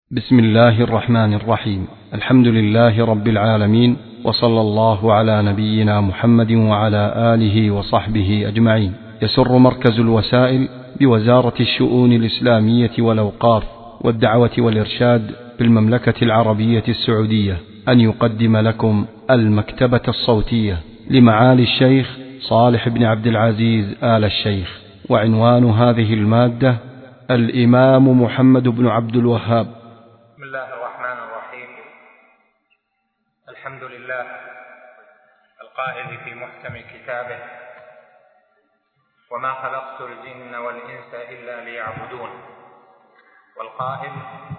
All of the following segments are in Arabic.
بسم الله الرحمن الرحيم. الحمد لله رب العالمين، وصلى الله على نبينا محمد وعلى آله وصحبه أجمعين. يسر مركز الوسائل بوزارة الشؤون الإسلامية والأوقاف والدعوة والإرشاد بالمملكة العربية السعودية أن يقدم لكم المكتبة الصوتية لمعالي الشيخ صالح بن عبد العزيز آل الشيخ. وعنوان هذه المادة: الإمام محمد بن عبد الوهاب. بسم الله الرحمن الرحيم. الحمد لله القائل في محكم كتابه: وما خلقت الجن والإنس إلا ليعبدون، والقائل: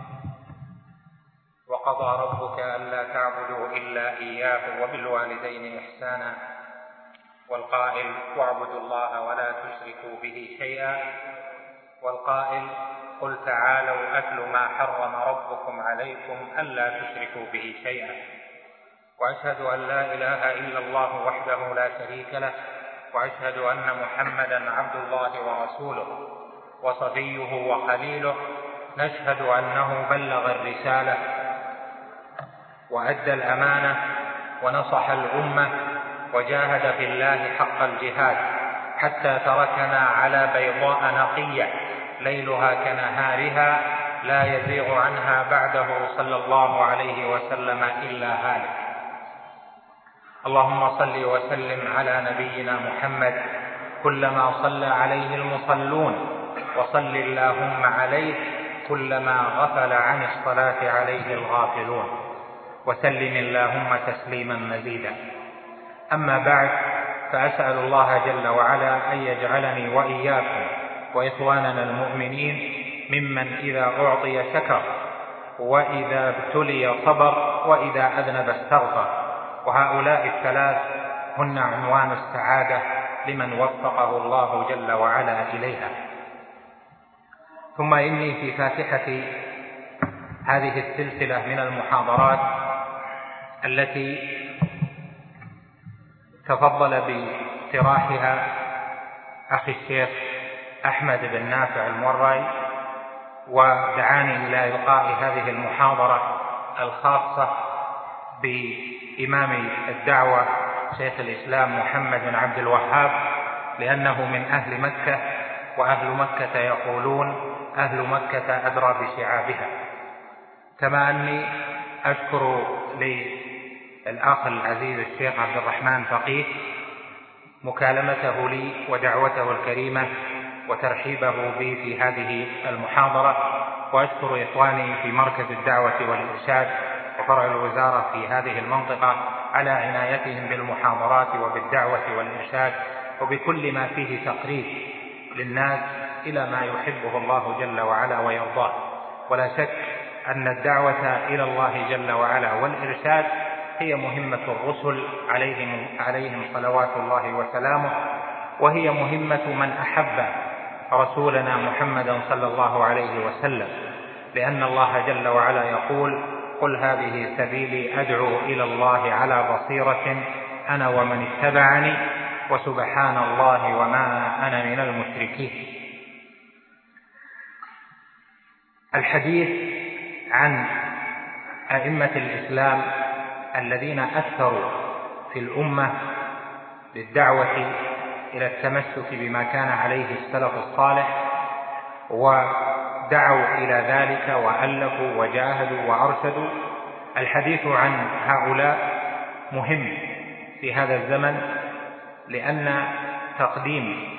وقضى ربك ألا تعبدوا إلا إياه وبالوالدين إحسانا، والقائل: واعبدوا الله ولا تشركوا به شيئا، والقائل: قل تعالوا أتل ما حرم ربكم عليكم ألا تشركوا به شيئا. وأشهد أن لا إله إلا الله وحده لا شريك له، وأشهد أن محمدا عبد الله ورسوله وصفيه وخليله. نشهد أنه بلغ الرسالة وأدى الأمانة ونصح الأمة وجاهد في الله حق الجهاد حتى تركنا على بيضاء نقية ليلها كنهارها لا يزيغ عنها بعده صلى الله عليه وسلم إلا هالك. اللهم صل وسلم على نبينا محمد كلما صلى عليه المصلون، وصل اللهم عليه كلما غفل عن الصلاة عليه الغافلون، وسلم اللهم تسليما مزيدا. أما بعد، فأسأل الله جل وعلا أن يجعلني وإياكم وإخواننا المؤمنين ممن إذا أعطي شكر، وإذا ابتلي صبر، وإذا أذنب استغفر. وهؤلاء الثلاث هن عنوان السعادة لمن وفقه الله جل وعلا إليها. ثم إني في فاتحة هذه السلسلة من المحاضرات التي تفضل باقتراحها أخي الشيخ أحمد بن نافع الموراي، ودعاني إلى إلقاء هذه المحاضرة الخاصة بإمام الدعوة شيخ الإسلام محمد بن عبد الوهاب، لأنه من أهل مكة، وأهل مكة يقولون: أهل مكة أدرى بشعابها. كما أني أشكر للأخ العزيز الشيخ عبد الرحمن فقيه مكالمته لي ودعوته الكريمة وترحيبه بي في هذه المحاضرة، وأشكر إخواني في مركز الدعوة والإرشاد وفرع الوزارة في هذه المنطقة على عنايتهم بالمحاضرات وبالدعوة والإرشاد وبكل ما فيه تقريب للناس إلى ما يحبه الله جل وعلا ويرضاه. ولا شك أن الدعوة إلى الله جل وعلا والإرشاد هي مهمة الرسل عليهم صلوات الله وسلامه، وهي مهمة من أحب رسولنا محمدا صلى الله عليه وسلم، لأن الله جل وعلا يقول: قل هذه سبيلي أدعو إلى الله على بصيرة أنا ومن اتبعني وسبحان الله وما أنا من المشركين. الحديث عن أئمة الإسلام الذين أثروا في الأمة بالدعوة إلى التمسك بما كان عليه السلف الصالح، ودعوا إلى ذلك وألفوا وجاهدوا وأرشدوا. الحديث عن هؤلاء مهم في هذا الزمن، لأن تقديم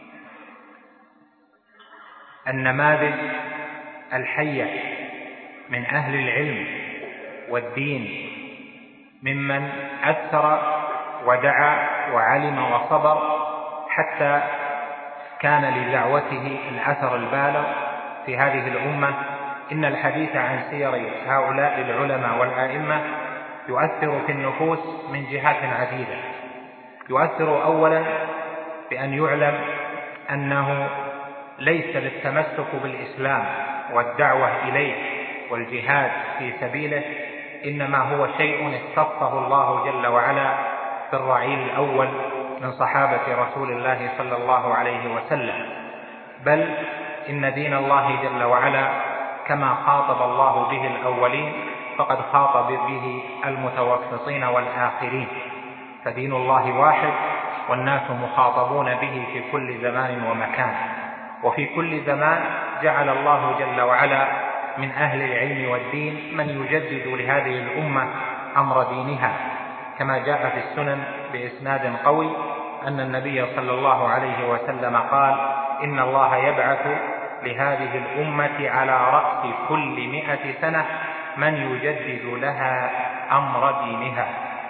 النماذج الحية من أهل العلم والدين ممن أثر ودعا وعلم وصبر حتى كان لدعوته الأثر البالغ في هذه الأمة. إن الحديث عن سير هؤلاء العلماء والآئمة يؤثر في النفوس من جهات عديدة. يؤثر أولا بأن يعلم أنه ليس للتمسك بالإسلام والدعوة إليه والجهاد في سبيله إنما هو شيء اختصه الله جل وعلا بالرعيل الأول من صحابة رسول الله صلى الله عليه وسلم، بل إن دين الله جل وعلا كما خاطب الله به الأولين فقد خاطب به المتوسطين والآخرين، فدين الله واحد والناس مخاطبون به في كل زمان ومكان. وفي كل زمان جعل الله جل وعلا من أهل العلم والدين من يجدد لهذه الأمة أمر دينها، كما جاء في السنن بإسناد قوي أن النبي صلى الله عليه وسلم قال: إن الله يبعث لهذه الأمة على رأس كل 100 سنة من يجدد لها أمر دينها.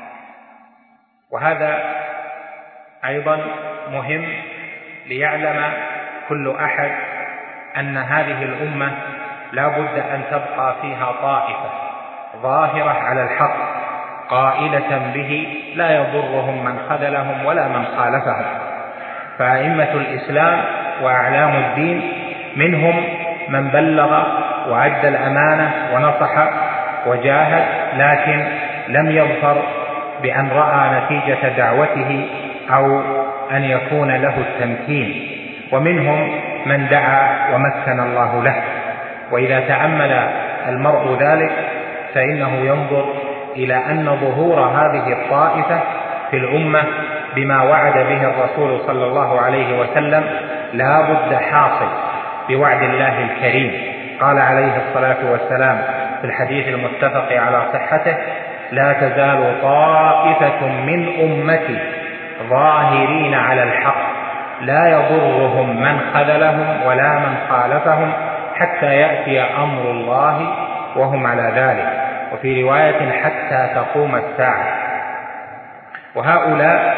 وهذا أيضا مهم ليعلم كل أحد أن هذه الأمة لا بد أن تبقى فيها طائفة ظاهرة على الحق قائلة به لا يضرهم من خذلهم ولا من خالفهم. فأئمة الإسلام وأعلام الدين منهم من بلغ وأدى الأمانة ونصح وجاهد، لكن لم يظفر بأن رأى نتيجة دعوته أو أن يكون له التمكين، ومنهم من دعا ومكن الله له. وإذا تأمل المرء ذلك فإنه ينظر إلى أن ظهور هذه الطائفة في الأمة بما وعد به الرسول صلى الله عليه وسلم لا بد حاصل بوعد الله الكريم. قال عليه الصلاة والسلام في الحديث المتفق على صحته: لا تزال طائفة من أمتي ظاهرين على الحق لا يضرهم من خذلهم ولا من خالفهم حتى يأتي أمر الله وهم على ذلك، وفي رواية حتى تقوم الساعة. وهؤلاء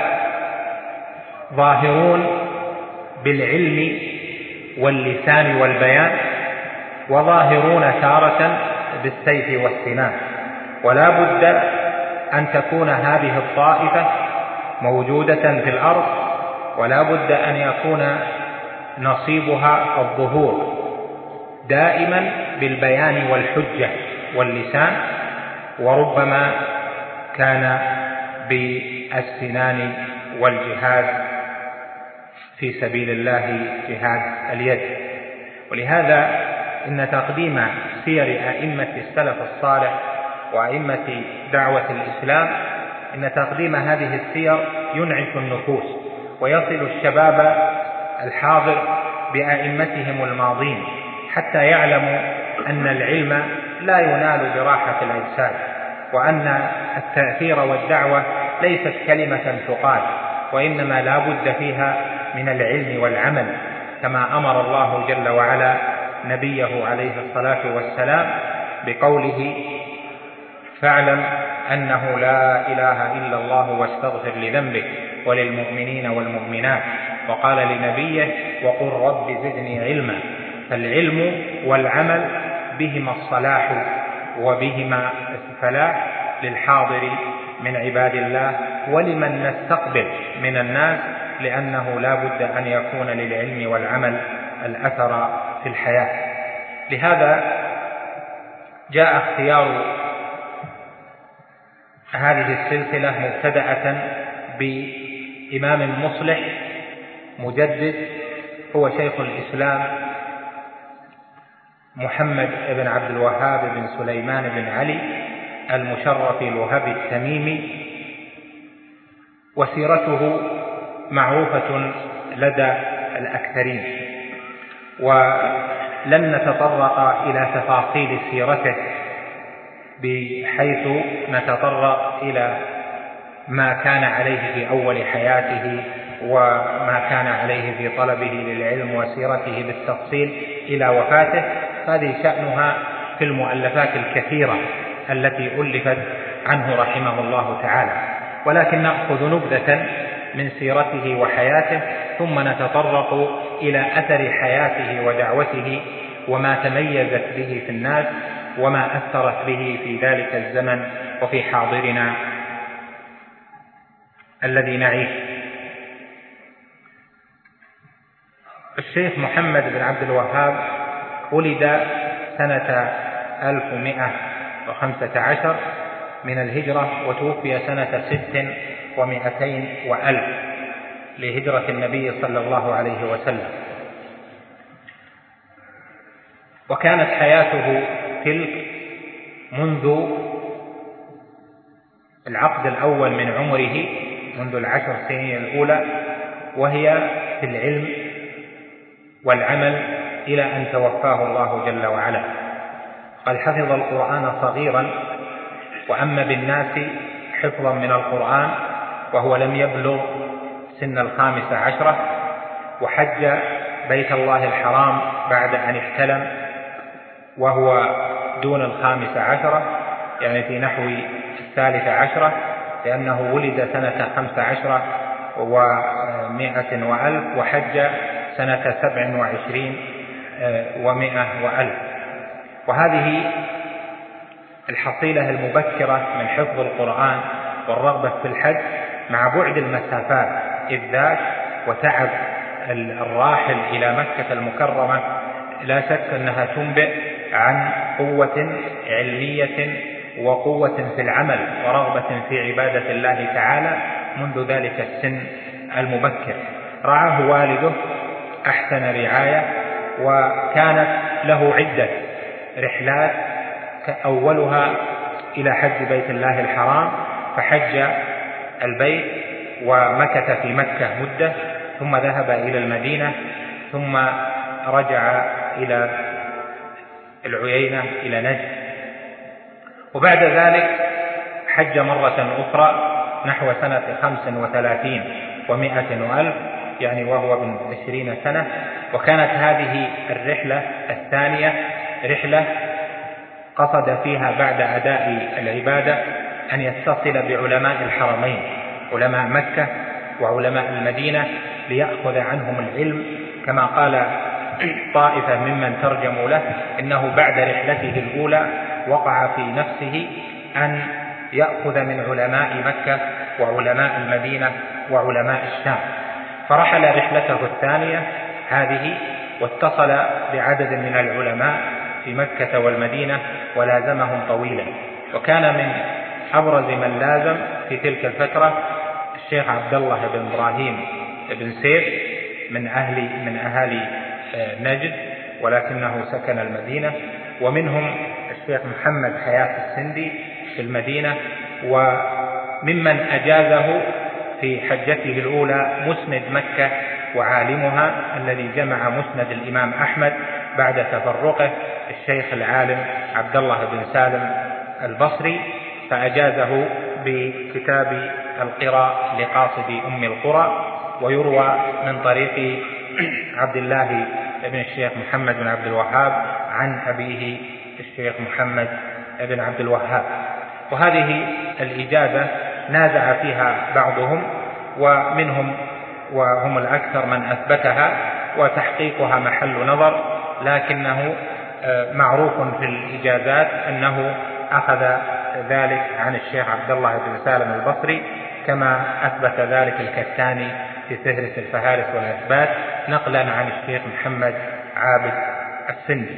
ظاهرون بالعلم واللسان والبيان، وظاهرون تارة بالسيف والسنان. ولا بد أن تكون هذه الطائفة موجودة في الأرض، ولا بد أن يكون نصيبها الظهور دائما بالبيان والحجة واللسان، وربما كان بالسنان والجهاد في سبيل الله جهاد اليد. ولهذا إن تقديم سير أئمة السلف الصالح وأئمة دعوة الإسلام، إن تقديم هذه السير ينعش النفوس ويصل الشباب الحاضر بأئمتهم الماضين حتى يعلموا أن العلم لا ينال براحة الأجساد، وأن التأثير والدعوة ليست كلمة تقال، وإنما لا بد فيها من العلم والعمل، كما أمر الله جل وعلا نبيه عليه الصلاة والسلام بقوله: فاعلم أنه لا إله إلا الله واستغفر لذنبك وللمؤمنين والمؤمنات. وقال لنبيه: وقل رب زدني علما. فالعلم والعمل بهما الصلاح وبهما الفلاح للحاضر من عباد الله ولمن نستقبل من الناس، لأنه لا بد أن يكون للعلم والعمل الأثر في الحياة. لهذا جاء اختيار هذه السلسلة مبتدأة بإمام مصلح مجدد هو شيخ الإسلام محمد بن عبد الوهاب بن سليمان بن علي المشرف الوهابي التميمي، وسيرته معروفة لدى الأكثرين، ولن نتطرق إلى تفاصيل سيرته بحيث نتطرق إلى ما كان عليه في أول حياته وما كان عليه في طلبه للعلم وسيرته بالتفصيل إلى وفاته. هذه شأنها في المؤلفات الكثيرة التي ألفت عنه رحمه الله تعالى، ولكن نأخذ نبذة من سيرته وحياته، ثم نتطرق إلى أثر حياته ودعوته وما تميزت به في الناس وما أثرت به في ذلك الزمن وفي حاضرنا الذي نعيش. الشيخ محمد بن عبد الوهاب ولد سنة 1115 من الهجرة، وتوفي سنة 6200 لهجرة النبي صلى الله عليه وسلم. وكانت حياته تلك منذ العقد الأول من عمره، منذ 10 سنين الأولى، وهي في العلم والعمل إلى أن توفاه الله جل وعلا. قد حفظ القرآن صغيرا، وأما بالناس حفظا من القرآن وهو لم يبلغ سن 15، وحج بيت الله الحرام بعد أن احتلم وهو دون 15، يعني في نحو 13، لأنه ولد سنة 15 و100 وألف، وحج سنة 27 و100 وألف. وهذه الحصيلة المبكرة من حفظ القرآن والرغبة في الحج مع بعد المسافات إذ ذاك وتعب الراحل إلى مكة المكرمة، لا شك أنها تنبئ عن قوة علمية وقوة في العمل ورغبة في عبادة الله تعالى منذ ذلك السن المبكر. رعاه والده أحسن رعاية، وكانت له عدة رحلات، أولها إلى حج بيت الله الحرام، فحج البيت ومكث في مكة مدة، ثم ذهب إلى المدينة، ثم رجع إلى العيينة إلى نجد، وبعد ذلك حج مرة أخرى نحو سنة 35 و100 وألف، يعني وهو ابن 20 سنة. وكانت هذه الرحلة الثانية رحلة قصد فيها بعد أداء العبادة أن يتصل بعلماء الحرمين، علماء مكة وعلماء المدينة، ليأخذ عنهم العلم، كما قال طائفة ممن ترجموا له إنه بعد رحلته الأولى وقع في نفسه أن يأخذ من علماء مكة وعلماء المدينة وعلماء الشام، فرحل رحلته الثانية هذه واتصل بعدد من العلماء في مكة والمدينة ولازمهم طويلا. وكان من أبرز من لازم في تلك الفترة الشيخ عبد الله بن إبراهيم بن سيف من أهالي نجد، ولكنه سكن المدينة، ومنهم الشيخ محمد حياة السندي في المدينة، وممن أجازه في حجته الأولى مسند مكة وعالمها الذي جمع مسند الإمام أحمد بعد تفرقه الشيخ العالم عبد الله بن سالم البصري، فأجازه بكتاب القراء لقاصد أم القرى. ويروى من طريق عبد الله بن الشيخ محمد بن عبد الوهاب عن أبيه الشيخ محمد بن عبد الوهاب. وهذه الإجازة نازع فيها بعضهم، ومنهم وهم الأكثر من أثبتها، وتحقيقها محل نظر، لكنه معروف في الإجازات أنه أخذ ذلك عن الشيخ عبد الله بن سالم البصري، كما أثبت ذلك الكتاني في فهرس الفهارس والأثبات نقلا عن الشيخ محمد عابد السندي.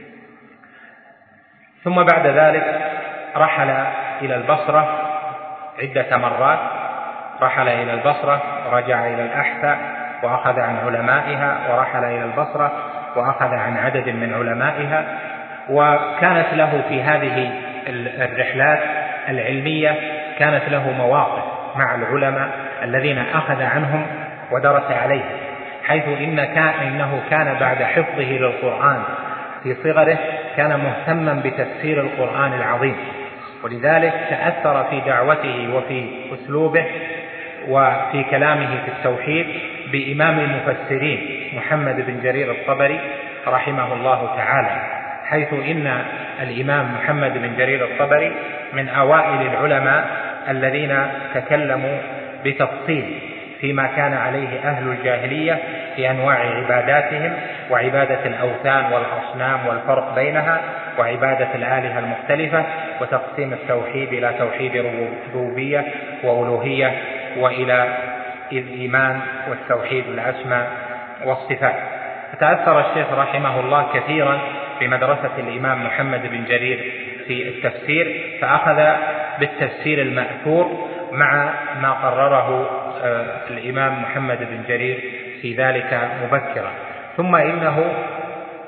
ثم بعد ذلك رحل إلى البصرة عدة مرات، رحل إلى البصرة ورجع إلى الأحساء وأخذ عن علمائها، ورحل إلى البصرة وأخذ عن عدد من علمائها. وكانت له في هذه الرحلات العلمية كانت له مواقف مع العلماء الذين أخذ عنهم ودرس عليه، حيث إنه كان بعد حفظه للقرآن في صغره كان مهتما بتفسير القرآن العظيم، ولذلك تأثر في دعوته وفي أسلوبه وفي كلامه في التوحيد بإمام المفسرين محمد بن جرير الطبري رحمه الله تعالى، حيث إن الإمام محمد بن جرير الطبري من أوائل العلماء الذين تكلموا بتفصيل فيما كان عليه أهل الجاهلية في أنواع عباداتهم، وعبادة الأوثان والأصنام والفرق بينها، وعبادة الآلهة المختلفة، وتقسيم التوحيد إلى توحيد ربوبية وألوهية، وإلى الإيمان والتوحيد الأسماء والصفات. فتأثر الشيخ رحمه الله كثيرا بمدرسة الإمام محمد بن جرير في التفسير، فأخذ بالتفسير المأثور مع ما قرره الإمام محمد بن جرير في ذلك مبكرا. ثم إنه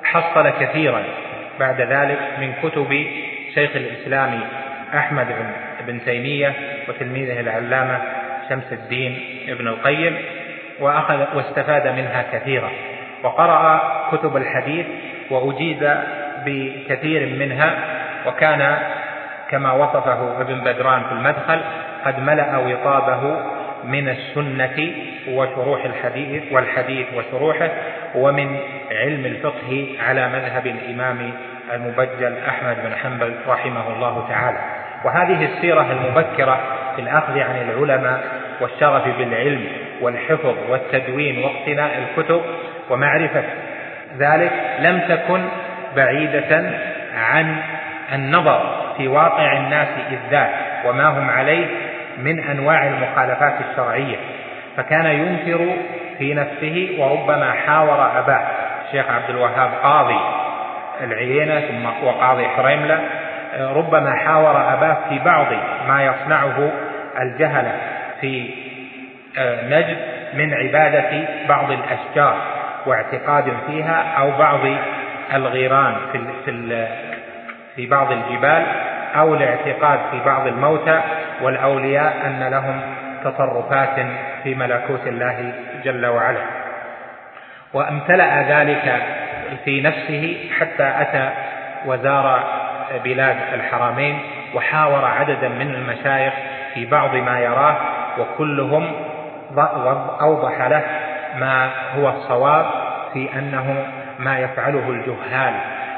حصل كثيرا بعد ذلك من كتب شيخ الإسلام أحمد بن تيمية وتلميذه العلامة شمس الدين ابن القيم، واستفاد منها كثيرا، وقرأ كتب الحديث وأجيز بكثير منها، وكان كما وصفه ابن بدران في المدخل قد ملأ وطابه من السنة وشروح والحديث وشروحه، ومن علم الفقه على مذهب الإمام المبجل أحمد بن حنبل رحمه الله تعالى. وهذه السيرة المبكرة في الأخذ عن العلماء والشغف بالعلم والحفظ والتدوين واقتناء الكتب ومعرفة ذلك لم تكن بعيدة عن النظر في واقع الناس إذ ذاك وما هم عليه من أنواع المخالفات الشرعية، فكان ينكر في نفسه وربما حاور أباه الشيخ عبد الوهاب قاضي العيينة ثم وقاضي حريملة، ربما حاور أباه في بعض ما يصنعه الجهلة في نجد من عبادة بعض الأشجار واعتقاد فيها، أو بعض الغيران في بعض الجبال، أو الاعتقاد في بعض الموتى والأولياء أن لهم تصرفات في ملكوت الله جل وعلا. وامتلأ ذلك في نفسه حتى أتى وزار بلاد الحرمين وحاور عددا من المشايخ في بعض ما يراه، وكلهم أوضح له ما هو الصواب في أنه ما يفعله الجهال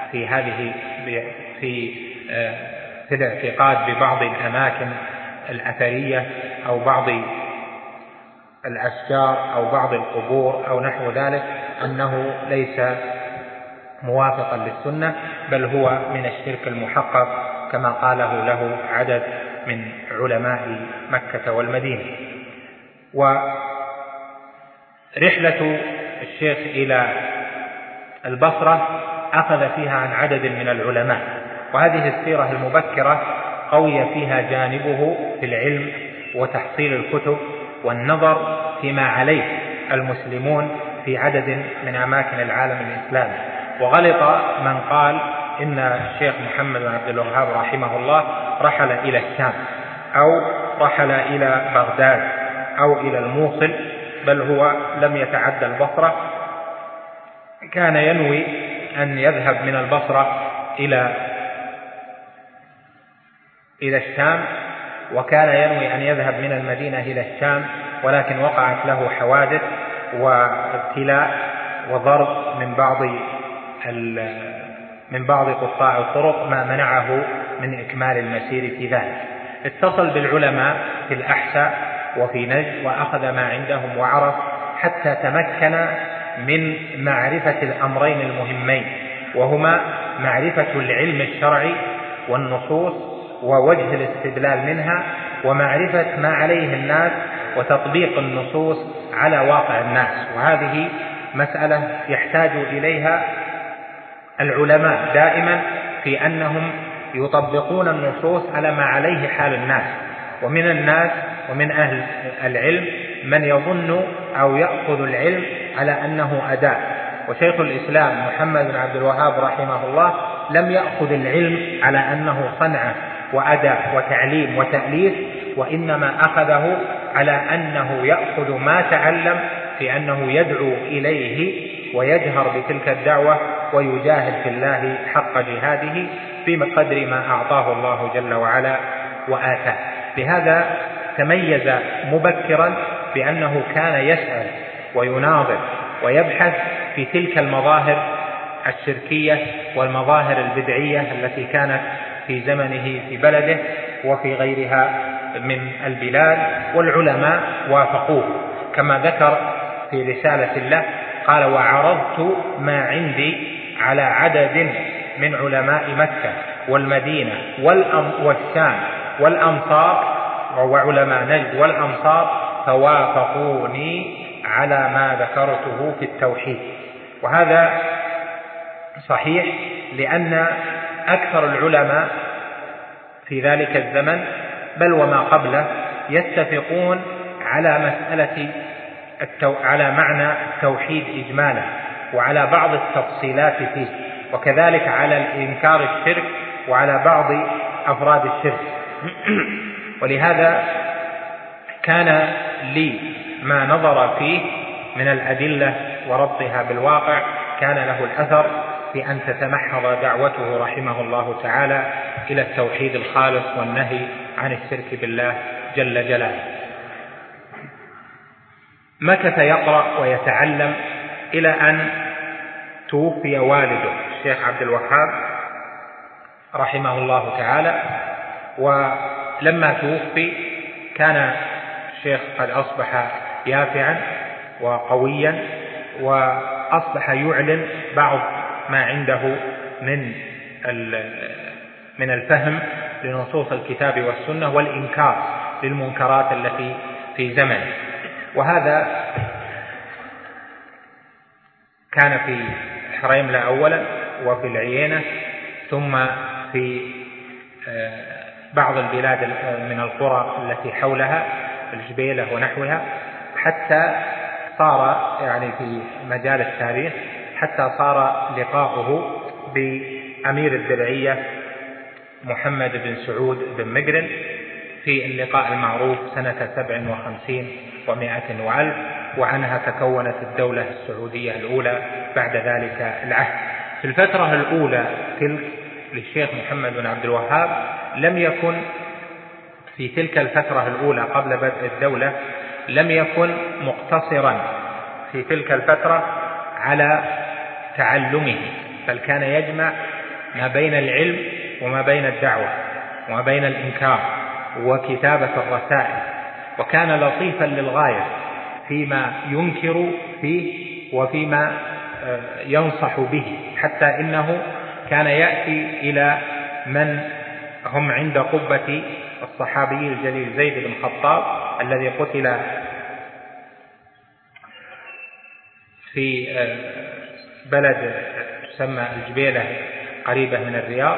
في الاعتقاد ببعض الأماكن الأثرية أو بعض الأشجار أو بعض القبور أو نحو ذلك، أنه ليس موافقا للسنة، بل هو من الشرك المحقق كما قاله له عدد من علماء مكة والمدينة. ورحلة الشيخ إلى البصرة أخذ فيها عن عدد من العلماء، وهذه السيرة المبكرة قوي فيها جانبه في العلم وتحصيل الكتب والنظر فيما عليه المسلمون في عدد من أماكن العالم الإسلامي. وغلط من قال إن الشيخ محمد بن عبد الوهاب رحمه الله رحل إلى الشام أو رحل إلى بغداد أو إلى الموصل، بل هو لم يتعدى البصرة، كان ينوي أن يذهب من البصرة إلى الشام، وكان ينوي أن يذهب من المدينة إلى الشام، ولكن وقعت له حوادث وابتلاء وضرب من بعض قطاع الطرق ما منعه من إكمال المسير في ذلك. اتصل بالعلماء في الأحساء وفي نجد وأخذ ما عندهم وعرف حتى تمكن من معرفة الأمرين المهمين، وهما معرفة العلم الشرعي والنصوص ووجه الاستدلال منها، ومعرفة ما عليه الناس وتطبيق النصوص على واقع الناس. وهذه مسألة يحتاج إليها العلماء دائما، في أنهم يطبقون النصوص على ما عليه حال الناس. ومن الناس ومن أهل العلم من يظن أو يأخذ العلم على أنه أداة، وشيخ الإسلام محمد بن عبد الوهاب رحمه الله لم يأخذ العلم على أنه صنعة وأداة وتعليم وتأليف، وإنما أخذه على أنه يأخذ ما تعلم في أنه يدعو إليه ويجهر بتلك الدعوة ويجاهد في الله حق جهاده بقدر ما أعطاه الله جل وعلا وآتاه. لهذا تميز مبكرا بأنه كان يسأل ويناظر ويبحث في تلك المظاهر الشركية والمظاهر البدعية التي كانت في زمنه في بلده وفي غيرها من البلاد، والعلماء وافقوه كما ذكر في رسالة له، قال: وعرضت ما عندي على عدد من علماء مكة والمدينة والشام والأمصار وعلماء نجد والأمصار، فوافقوني على ما ذكرته في التوحيد. وهذا صحيح، لأن أكثر العلماء في ذلك الزمن بل وما قبله يتفقون على مسألة على معنى التوحيد إجمالا، وعلى بعض التفصيلات فيه، وكذلك على الإنكار الشرك وعلى بعض أفراد الشرك. ولهذا كان لي ما نظر فيه من الأدلة وربطها بالواقع كان له الأثر في أن تتمحض دعوته رحمه الله تعالى إلى التوحيد الخالص والنهي عن الشرك بالله جل جلاله. مكث يقرأ ويتعلم إلى أن توفي والده الشيخ عبد الوهاب رحمه الله تعالى. ولما توفي كان الشيخ قد أصبح يافعا وقويا، وأصبح يعلن بعض ما عنده من الفهم لنصوص الكتاب والسنة والإنكار للمنكرات التي في زمنه. وهذا كان في حريملة أولا، وفي العيينة، ثم في بعض البلاد من القرى التي حولها الجبيلة ونحوها، حتى صار يعني في مجال التاريخ حتى صار لقاؤه بأمير الدرعية محمد بن سعود بن مقرن في اللقاء المعروف سنة 57 و100 وألف، وعنها تكونت الدولة السعودية الأولى بعد ذلك العهد. في الفترة الأولى تلك للشيخ محمد بن عبد الوهاب لم يكن في تلك الفترة الأولى قبل بدء الدولة لم يكن مقتصرا في تلك الفترة على تعلمه، بل كان يجمع ما بين العلم وما بين الدعوة وما بين الإنكار وكتابة الرسائل، وكان لطيفا للغاية فيما ينكر فيه وفيما ينصح به، حتى إنه كان يأتي إلى من هم عند قبة الصحابي الجليل زيد بن خطاب الذي قتل في بلد تسمى الجبيلة قريبة من الرياض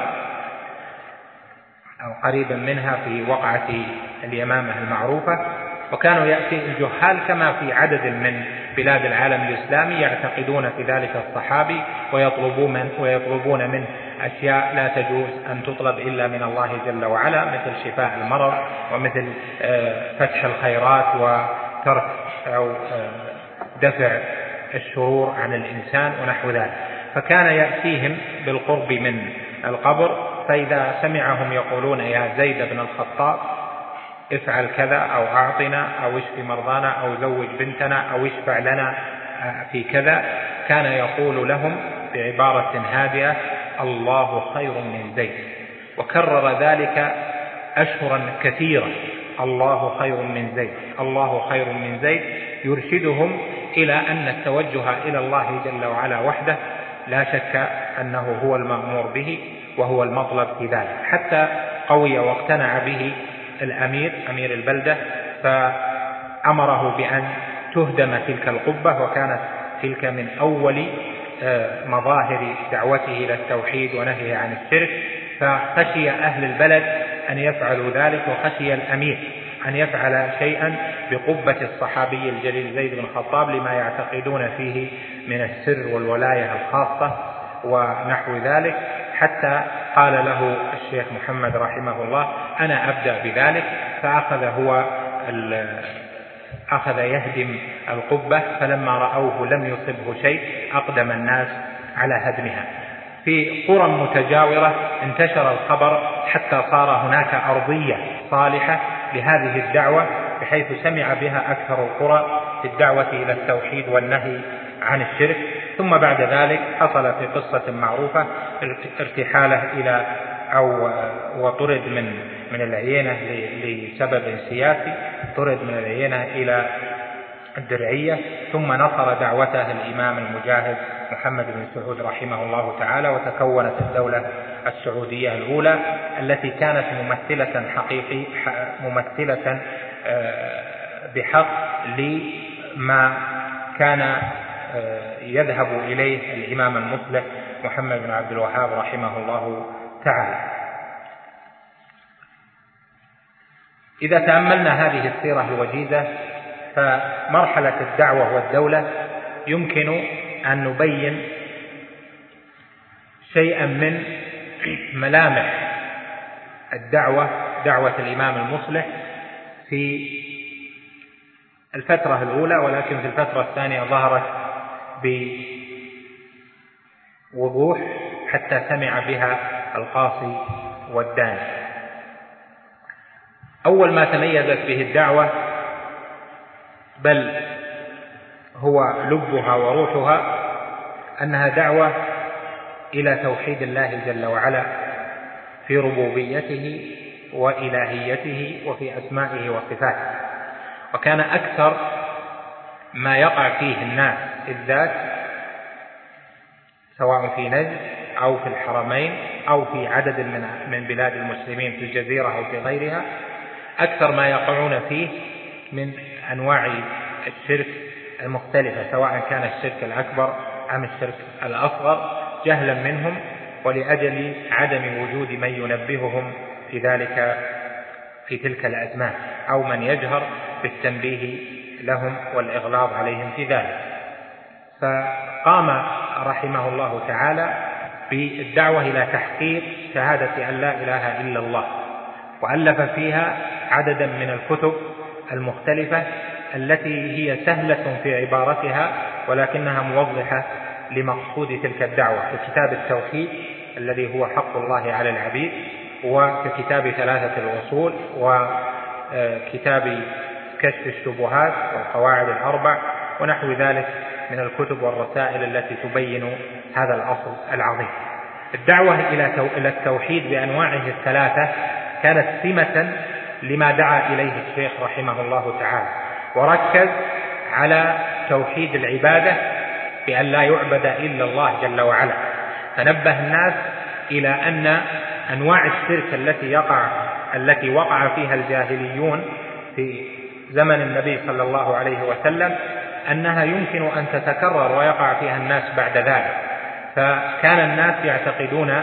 أو قريبا منها في وقعة اليمامة المعروفة. وكانوا يأتي الجهال كما في عدد من بلاد العالم الإسلامي يعتقدون في ذلك الصحابي ويطلبون منه أشياء لا تجوز أن تطلب إلا من الله جل وعلا، مثل شفاء المرض ومثل فتح الخيرات وترك أو دفع الشرور عن الإنسان ونحو ذلك. فكان يأتيهم بالقرب من القبر، فإذا سمعهم يقولون يا زيد بن الخطاب افعل كذا أو أعطنا أو اشف مرضانا أو زوج بنتنا أو اشفع لنا في كذا، كان يقول لهم بعبارة هادئة الله خير من زيد، وكرر ذلك أشهرا كثيرا، الله خير من زيد، الله خير من زيد، يرشدهم إلى أن التوجه إلى الله جل وعلا وحده لا شك أنه هو المأمور به وهو المطلب في ذلك، حتى قوي واقتنع به الأمير أمير البلدة، فأمره بأن تهدم تلك القبة، وكانت تلك من أول مظاهر دعوته إلى التوحيد ونهيه عن الشرك. فخشي أهل البلد أن يفعلوا ذلك، وخشي الأمير أن يفعل شيئا بقبة الصحابي الجليل زيد بن الخطاب لما يعتقدون فيه من السر والولاية الخاصة ونحو ذلك، حتى قال له الشيخ محمد رحمه الله أنا أبدأ بذلك. فأخذ هو أخذ يهدم القبة، فلما رأوه لم يصبه شيء أقدم الناس على هدمها. في قرى متجاورة انتشر الخبر حتى صار هناك أرضية صالحة لهذه الدعوة، بحيث سمع بها أكثر القرى في الدعوة إلى التوحيد والنهي عن الشرك. ثم بعد ذلك حصل في قصة معروفة ارتحاله إلى وطرد من العيينة لسبب سياسي، طرد من العيينة إلى الدرعية، ثم نصر دعوته الإمام المجاهد محمد بن سعود رحمه الله تعالى، وتكونت الدولة السعودية الأولى التي كانت ممثلة بحق لما كان يذهب إليه الإمام المصلح محمد بن عبد الوهاب رحمه الله تعالى. إذا تأملنا هذه السيرة الوجيزة، فمرحلة الدعوة والدولة يمكن أن نبين شيئا من ملامح دعوة الإمام المصلح في الفترة الأولى، ولكن في الفترة الثانية ظهرت بوضوح حتى سمع بها القاصي والداني. أول ما تميزت به الدعوة، بل هو لبها وروحها، أنها دعوة إلى توحيد الله جل وعلا في ربوبيته وإلهيته وفي أسمائه وصفاته. وكان أكثر ما يقع فيه الناس الذات، سواء في نجد أو في الحرمين أو في عدد من بلاد المسلمين في الجزيرة أو في غيرها، أكثر ما يقعون فيه من أنواع الشرك المختلفة، سواء كان الشرك الأكبر أم الشرك الأصغر، جهلا منهم ولأجل عدم وجود من ينبههم في ذلك في تلك الأزمان، أو من يجهر بالتنبيه لهم والإغلاظ عليهم في ذلك. فقام رحمه الله تعالى بالدعوة إلى تحقيق شهادة أن لا إله إلا الله، وألف فيها عددا من الكتب المختلفة التي هي سهلة في عبارتها ولكنها موضحة لمقصود تلك الدعوة، ككتاب التوحيد الذي هو حق الله على العبيد، وككتاب ثلاثة الأصول، وكتاب كشف الشبهات والقواعد الأربع، ونحو ذلك من الكتب والرسائل التي تبين هذا الأصل العظيم. الدعوة إلى التوحيد بأنواعه الثلاثة كانت سمة لما دعا إليه الشيخ رحمه الله تعالى، وركز على توحيد العبادة بأن لا يعبد إلا الله جل وعلا، فنبه الناس إلى أن أنواع الشرك التي وقع فيها الجاهليون في زمن النبي صلى الله عليه وسلم أنها يمكن أن تتكرر ويقع فيها الناس بعد ذلك. فكان الناس يعتقدون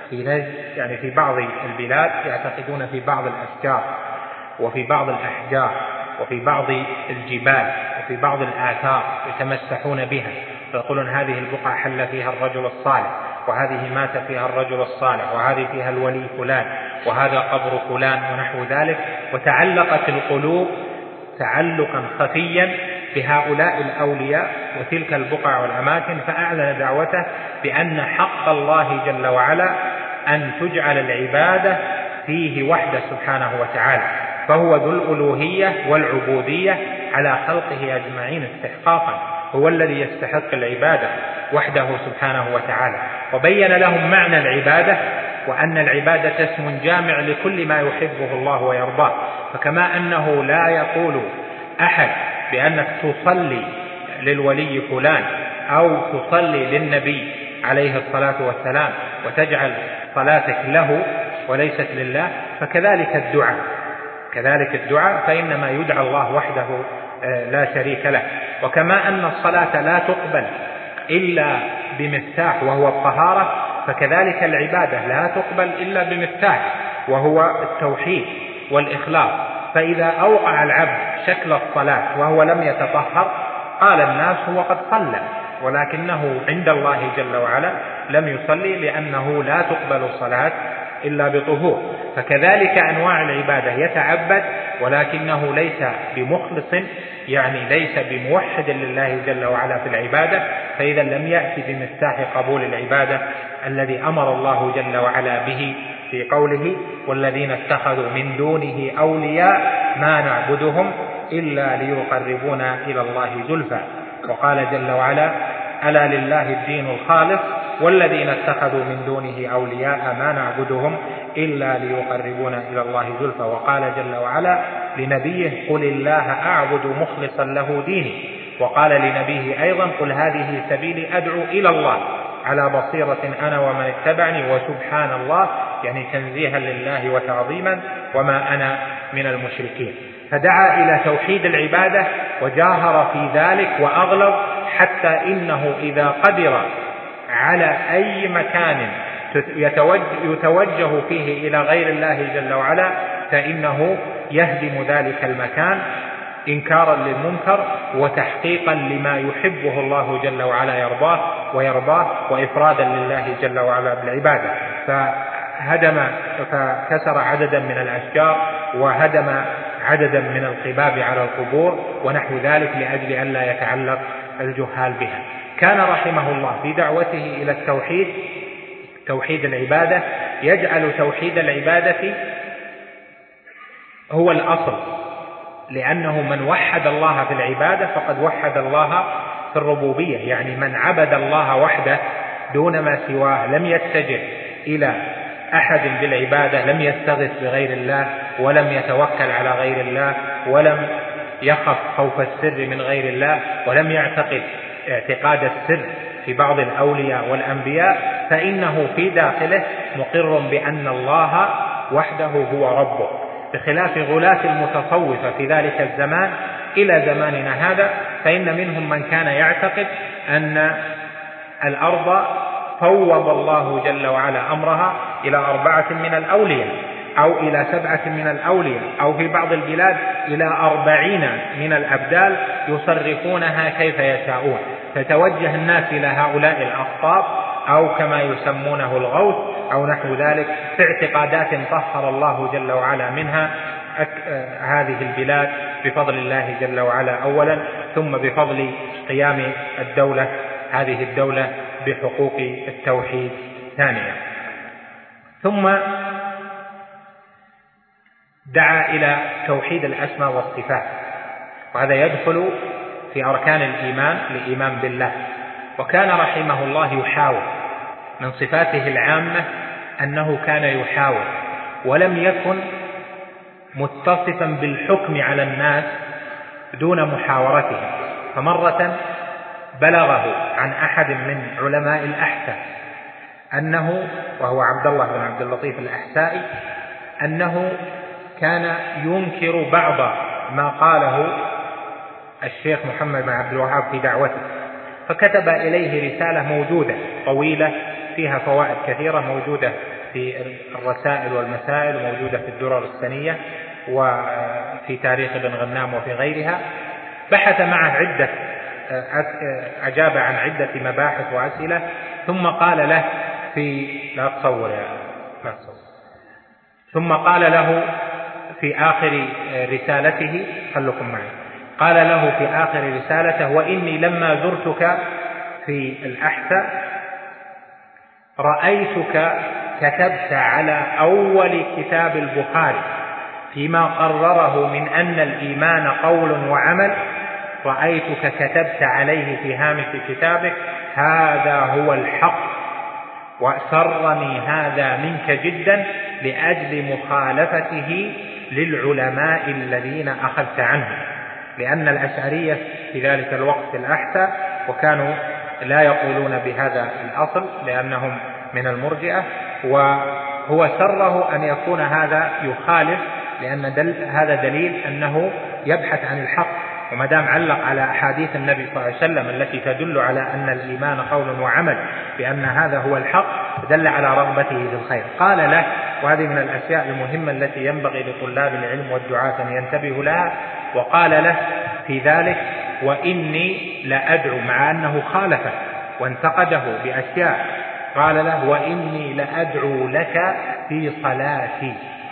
في بعض البلاد يعتقدون في بعض الأشجار وفي بعض الأحجار وفي بعض الجبال وفي بعض الآثار يتمسحون بها، فيقولون هذه البقعة حل فيها الرجل الصالح، وهذه مات فيها الرجل الصالح، وهذه فيها الولي فلان، وهذا قبر فلان، ونحو ذلك. وتعلقت القلوب تعلقا خفيا بهؤلاء الأولياء وتلك البقع والأماكن، فأعلن دعوته بأن حق الله جل وعلا أن تجعل العبادة فيه وحده سبحانه وتعالى، فهو ذو الألوهية والعبودية على خلقه أجمعين استحقاقا، هو الذي يستحق العبادة وحده سبحانه وتعالى. وبين لهم معنى العبادة، وأن العبادة اسم جامع لكل ما يحبه الله ويرضاه. فكما أنه لا يقول أحد بأنك تصلي للولي فلان أو تصلي للنبي عليه الصلاة والسلام وتجعل صلاتك له وليست لله، فكذلك الدعاء فإنما يدعى الله وحده لا شريك له. وكما أن الصلاة لا تقبل إلا بمفتاح وهو الطهارة، فكذلك العبادة لا تقبل إلا بمفتاح وهو التوحيد والإخلاص. فإذا أوقع العبد شكل الصلاة وهو لم يتطهر قال الناس هو قد صلى، ولكنه عند الله جل وعلا لم يصلي، لأنه لا تقبل الصلاة إلا بطهور. فكذلك أنواع العبادة يتعبد ولكنه ليس بمخلص، يعني ليس بموحد لله جل وعلا في العبادة، فإذا لم يأتي بمفتاح قبول العبادة الذي أمر الله جل وعلا به في قوله: والذين اتخذوا من دونه أولياء ما نعبدهم إلا ليقربونا إلى الله زلفى. وقال جل وعلا: ألا لله الدين الخالص والذين اتخذوا من دونه أولياء ما نعبدهم إلا ليقربونا إلى الله زلفى. وقال جل وعلا لنبيه: قل الله أعبد مخلصا له ديني. وقال لنبيه أيضا: قل هذه سبيلي أدعو إلى الله على بصيرة أنا ومن اتبعني وسبحان الله، يعني تنزيها لله وتعظيما، وما أنا من المشركين. فدعا إلى توحيد العبادة وجاهر في ذلك وأغلظ، حتى إنه إذا قدر على أي مكان يتوجه فيه إلى غير الله جل وعلا فإنه يهدم ذلك المكان إنكارا للمنكر وتحقيقا لما يحبه الله جل وعلا ويرضاه وإفرادا لله جل وعلا بالعبادة. فكسر عددا من الأشجار وهدم عددا من القباب على القبور ونحو ذلك لأجل أن لا يتعلق الجهال بها. كان رحمه الله في دعوته إلى التوحيد، توحيد العبادة، يجعل توحيد العبادة هو الأصل، لأنه من وحد الله في العبادة فقد وحد الله في الربوبية، يعني من عبد الله وحده دون ما سواه، لم يتجه إلى أحد بالعبادة، لم يستغث بغير الله ولم يتوكل على غير الله ولم يخف خوف السر من غير الله ولم يعتقد اعتقاد السر في بعض الأولياء والأنبياء، فإنه في داخله مقر بأن الله وحده هو ربه، بخلاف غلاة المتصوفة في ذلك الزمان إلى زماننا هذا، فإن منهم من كان يعتقد أن الأرض فوض الله جل وعلا أمرها إلى 4 من الأولياء أو إلى 7 من الأولياء أو في بعض البلاد إلى 40 من الأبدال يصرفونها كيف يشاءون، فتوجه الناس إلى هؤلاء الأقطاب أو كما يسمونه الغوث أو نحو ذلك في اعتقادات طهر الله جل وعلا منها هذه البلاد بفضل الله جل وعلا أولا، ثم بفضل قيام هذه الدولة بحقوق التوحيد ثانيا. ثم دعا إلى توحيد الأسماء والصفات، وهذا يدخل في أركان الإيمان بالله. وكان رحمه الله يحاول، من صفاته العامة أنه كان يحاول ولم يكن متصفا بالحكم على الناس دون محاورتهم. فمرة بلغه عن أحد من علماء الأحساء أنه، وهو عبد الله بن عبد اللطيف الأحسائي، أنه كان ينكر بعض ما قاله الشيخ محمد بن عبد الوهاب في دعوته، فكتب إليه رسالة موجودة طويلة فيها فوائد كثيرة، موجودة في الرسائل والمسائل، وموجودة في الدرر السنية وفي تاريخ ابن غنام وفي غيرها. بحث معه أجاب عن عدة مباحث وأسئلة، ثم قال له ثم قال له في آخر رسالته، خلكم معي، قال له في آخر رسالته: وإني لما زرتك في الأحساء رأيتك كتبت على أول كتاب البخاري فيما قرره من أن الإيمان قول وعمل، رأيتك كتبت عليه في هامش كتابك: هذا هو الحق، وأسرني هذا منك جدا لأجل مخالفته للعلماء الذين أخذت عنهم، لأن الأشعرية في ذلك الوقت في الأحساء وكانوا لا يقولون بهذا الأصل لأنهم من المرجئة، وهو سره أن يكون هذا يخالف، لأن هذا دليل أنه يبحث عن الحق، وما دام علق على أحاديث النبي صلى الله عليه وسلم التي تدل على أن الإيمان قول وعمل بأن هذا هو الحق، دل على رغبته في الخير. قال له، وهذه من الأشياء المهمة التي ينبغي لطلاب العلم والدعاة أن ينتبهوا لها، وقال له في ذلك: وإني لأدعو، مع أنه خالفه وانتقده بأشياء، قال له: وإني لأدعو لك في صلاتي،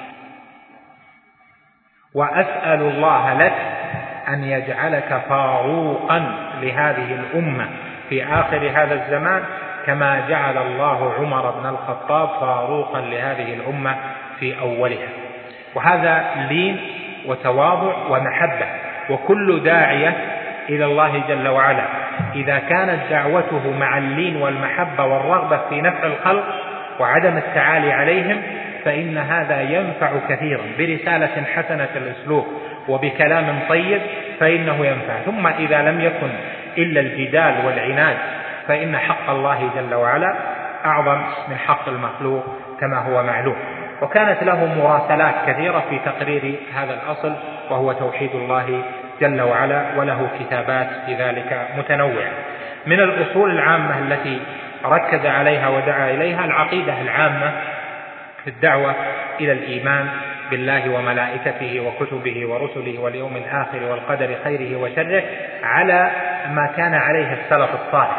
وأسأل الله لك أن يجعلك فاروقا لهذه الأمة في آخر هذا الزمان، كما جعل الله عمر بن الخطاب فاروقا لهذه الأمة في أولها. وهذا لين وتواضع ومحبة. وكل داعية إلى الله جل وعلا إذا كانت دعوته مع اللين والمحبة والرغبة في نفع الخلق وعدم التعالي عليهم، فإن هذا ينفع كثيرا. برسالة حسنة الأسلوب وبكلام طيب فإنه ينفع. ثم إذا لم يكن إلا الجدال والعناد، فإن حق الله جل وعلا أعظم من حق المخلوق كما هو معلوم. وكانت له مراسلات كثيرة في تقرير هذا الأصل وهو توحيد الله جل وعلا، وله كتابات في ذلك متنوعة. من الأصول العامة التي ركز عليها ودعا إليها العقيدة العامة في الدعوة إلى الإيمان بالله وملائكته وكتبه ورسله واليوم الآخر والقدر خيره وشره على ما كان عليه السلف الصالح،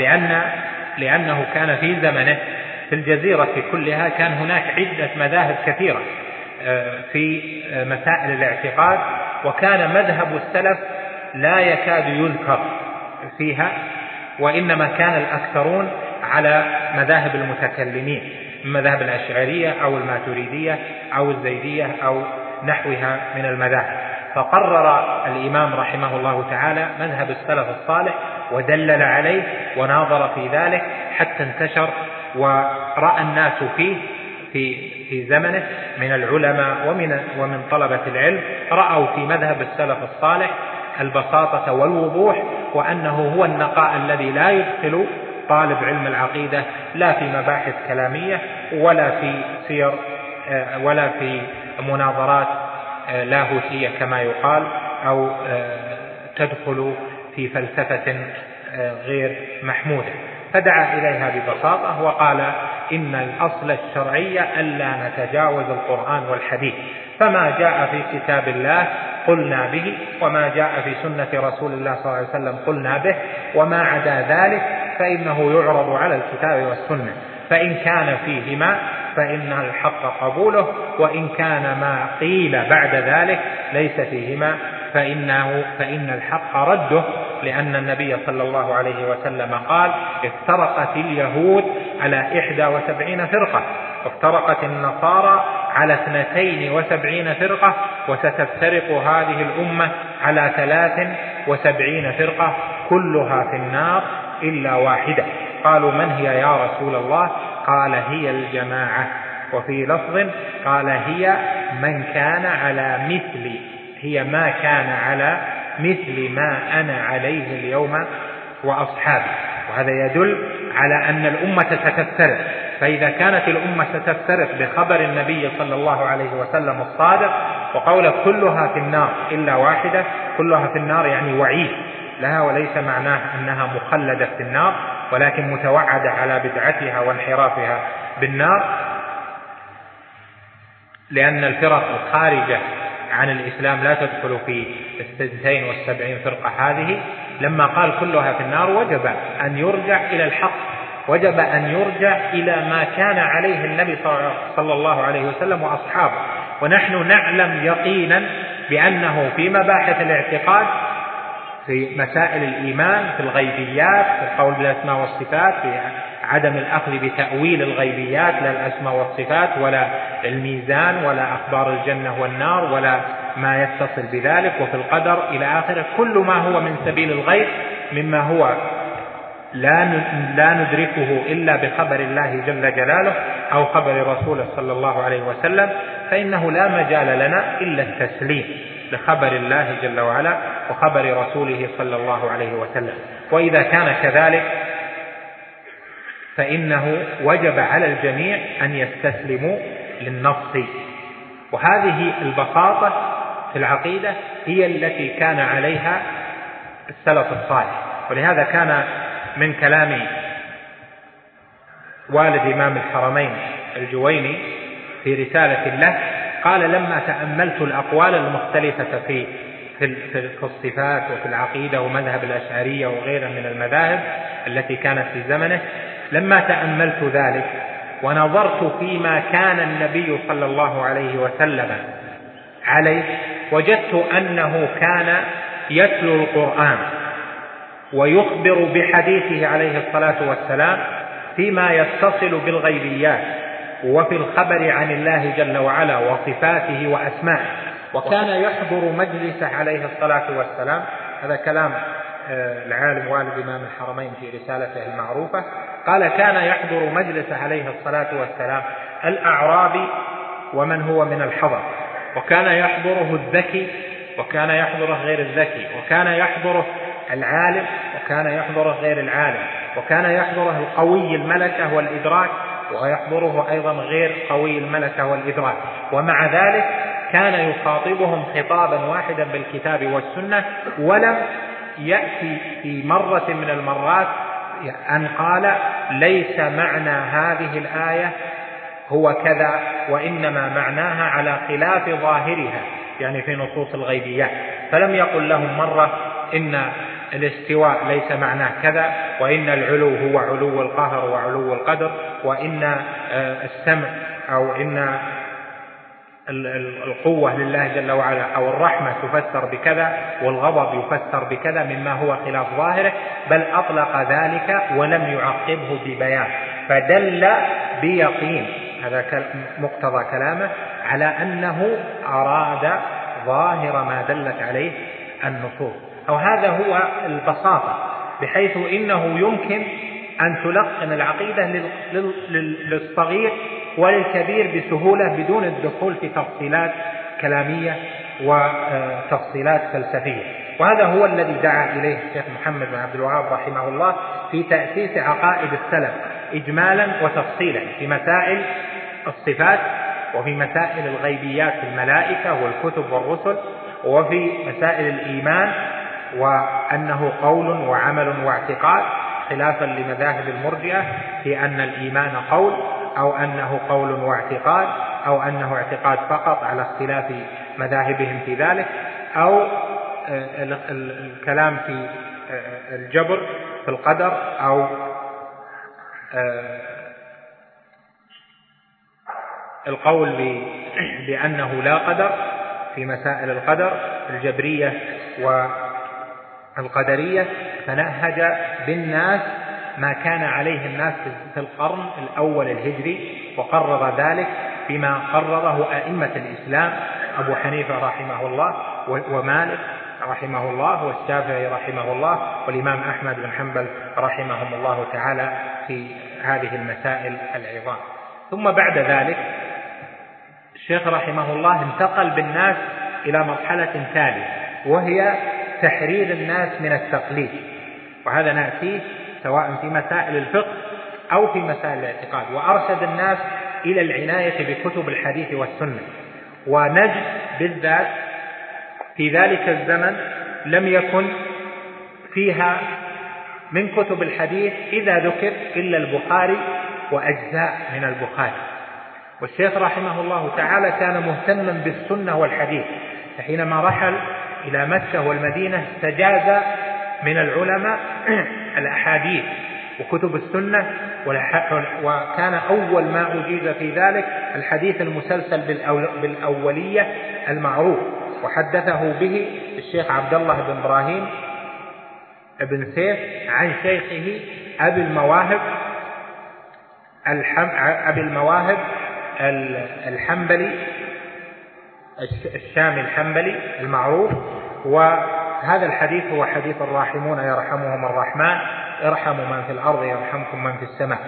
لأنه كان في زمنه في الجزيرة كلها كان هناك عدة مذاهب كثيرة في مسائل الاعتقاد، وكان مذهب السلف لا يكاد يذكر فيها، وإنما كان الأكثرون على مذاهب المتكلمين، مذاهب الأشعرية أو الماتريدية أو الزيدية أو نحوها من المذاهب. فقرر الإمام رحمه الله تعالى مذهب السلف الصالح ودلل عليه وناظر في ذلك حتى انتشر، ورأى الناس فيه في زمنه من العلماء ومن طلبة العلم رأوا في مذهب السلف الصالح البساطة والوضوح، وأنه هو النقاء الذي لا يدخل طالب علم العقيدة لا في مباحث كلامية ولا في سير ولا في مناظرات لاهوتية كما يقال، أو تدخل في فلسفة غير محمودة. فدعا إليها ببساطة وقال إن الأصل الشرعي ألا نتجاوز القرآن والحديث، فما جاء في كتاب الله قلنا به، وما جاء في سنة رسول الله صلى الله عليه وسلم قلنا به، وما عدا ذلك فإنه يعرض على الكتاب والسنة، فإن كان فيهما فإن الحق قبوله، وإن كان ما قيل بعد ذلك ليس فيهما فإن الحق رده، لأن النبي صلى الله عليه وسلم قال افترقت اليهود على 71 فرقة، وافترقت النصارى على 72 فرقة، وستفترق هذه الأمة على 73 فرقة كلها في النار إلا واحدة. قالوا من هي يا رسول الله؟ قال هي الجماعة، وفي لفظ قال هي من كان على هي ما كان على مثل ما أنا عليه اليوم وأصحابي. وهذا يدل على أن الأمة ستفترق، فإذا كانت الأمة ستفترق بخبر النبي صلى الله عليه وسلم الصادق وقول كلها في النار إلا واحدة، كلها في النار يعني وعيد لها، وليس معناه أنها مخلدة في النار، ولكن متوعدة على بدعتها وانحرافها بالنار، لأن الفرق الخارجة عن الإسلام لا تدخل في 72 فرقة هذه. لما قال كلها في النار وجب أن يرجع إلى الحق، وجب أن يرجع إلى ما كان عليه النبي صلى الله عليه وسلم وأصحابه. ونحن نعلم يقينا بأنه في مباحث الاعتقاد، في مسائل الإيمان، في الغيبيات، في القول بالأسماء والصفات، في عدم الأخذ بتأويل الغيبيات لا الأسماء والصفات ولا الميزان ولا أخبار الجنة والنار ولا ما يتصل بذلك، وفي القدر إلى آخره، كل ما هو من سبيل الغيب مما هو لا ندركه إلا بخبر الله جل جلاله أو خبر رسوله صلى الله عليه وسلم، فإنه لا مجال لنا إلا التسليم لخبر الله جل وعلا وخبر رسوله صلى الله عليه وسلم. وإذا كان كذلك فإنه وجب على الجميع أن يستسلموا للنص. وهذه البساطة في العقيدة هي التي كان عليها السلف الصالح. ولهذا كان من كلام والد إمام الحرمين الجويني في رسالة له، قال لما تأملت الأقوال المختلفة في الصفات وفي العقيدة ومذهب الأشعرية وغيرها من المذاهب التي كانت في زمنه، لما تأملت ذلك ونظرت فيما كان النبي صلى الله عليه وسلم عليه، وجدت أنه كان يتلو القرآن ويخبر بحديثه عليه الصلاة والسلام فيما يتصل بالغيبيات وفي الخبر عن الله جل وعلا وصفاته وأسمائه. وكان يحضر مجلسه عليه الصلاة والسلام، هذا كلام العالم والد إمام الحرمين في رسالته المعروفة، قال كان يحضر مجلسه عليه الصلاة والسلام الأعرابي ومن هو من الحضر، وكان يحضره الذكي وكان يحضره غير الذكي، وكان يحضره العالم وكان يحضره غير العالم، وكان يحضره القوي الملكة والإدراك ويحضره أيضا غير قوي الملكة والإدراك. ومع ذلك كان يخاطبهم خطابا واحدا بالكتاب والسنة، ولم يأتي في مرة من المرات أن قال ليس معنى هذه الآية هو كذا، وإنما معناها على خلاف ظاهرها، يعني في نصوص الغيبيات. فلم يقل لهم مرة إن الاستواء ليس معناه كذا، وإن العلو هو علو القهر وعلو القدر، وإن السمع أو إن القوة لله جل وعلا أو الرحمة تفسر بكذا والغضب يفسر بكذا مما هو خلاف ظاهره، بل أطلق ذلك ولم يعقبه ببيان، فدل بيقين، هذا مقتضى كلامه، على أنه أراد ظاهر ما دلت عليه النصوص. أو هذا هو البساطة، بحيث إنه يمكن أن تلقن العقيدة للصغير وللكبير بسهولة بدون الدخول في تفصيلات كلامية وتفصيلات فلسفية. وهذا هو الذي دعا إليه الشيخ محمد بن عبد الوهاب رحمه الله في تأسيس عقائد السلف إجمالا وتفصيلا في مسائل الصفات، وفي مسائل الغيبيات في الملائكة والكتب والرسل، وفي مسائل الإيمان وأنه قول وعمل واعتقاد، خلافا لمذاهب المرجئة في أن الإيمان قول، أو أنه قول واعتقاد، أو أنه اعتقاد فقط على اختلاف مذاهبهم في ذلك، أو الكلام في الجبر في القدر، أو القول بأنه لا قدر في مسائل القدر الجبرية والقدرية. فنهج بالناس ما كان عليه الناس في القرن الأول الهجري، وقرر ذلك بما قرره أئمة الإسلام، أبو حنيفة رحمه الله ومالك رحمه الله والشافعي رحمه الله والإمام أحمد بن حنبل رحمهم الله تعالى في هذه المسائل العظام. ثم بعد ذلك الشيخ رحمه الله انتقل بالناس إلى مرحلة ثالثة، وهي تحرير الناس من التقليد، وهذا نأتيه سواء في مسائل الفقه أو في مسائل الاعتقاد. وأرشد الناس إلى العناية بكتب الحديث والسنة، ونجد بالذات في ذلك الزمن لم يكن فيها من كتب الحديث إذا ذكر إلا البخاري وأجزاء من البخاري. والشيخ رحمه الله تعالى كان مهتما بالسنة والحديث، حينما رحل إلى مكة والمدينة استجاز من العلماء الأحاديث وكتب السنة، وكان أول ما أجيز في ذلك الحديث المسلسل بالأولية المعروف، وحدثه به الشيخ عبد الله بن إبراهيم بن سيف عن شيخه أبي المواهب الحنبلي الشامي الحنبلي المعروف. وهذا الحديث هو حديث الراحمون يرحمهم الرحمن، ارحموا من في الأرض يرحمكم من في السماء.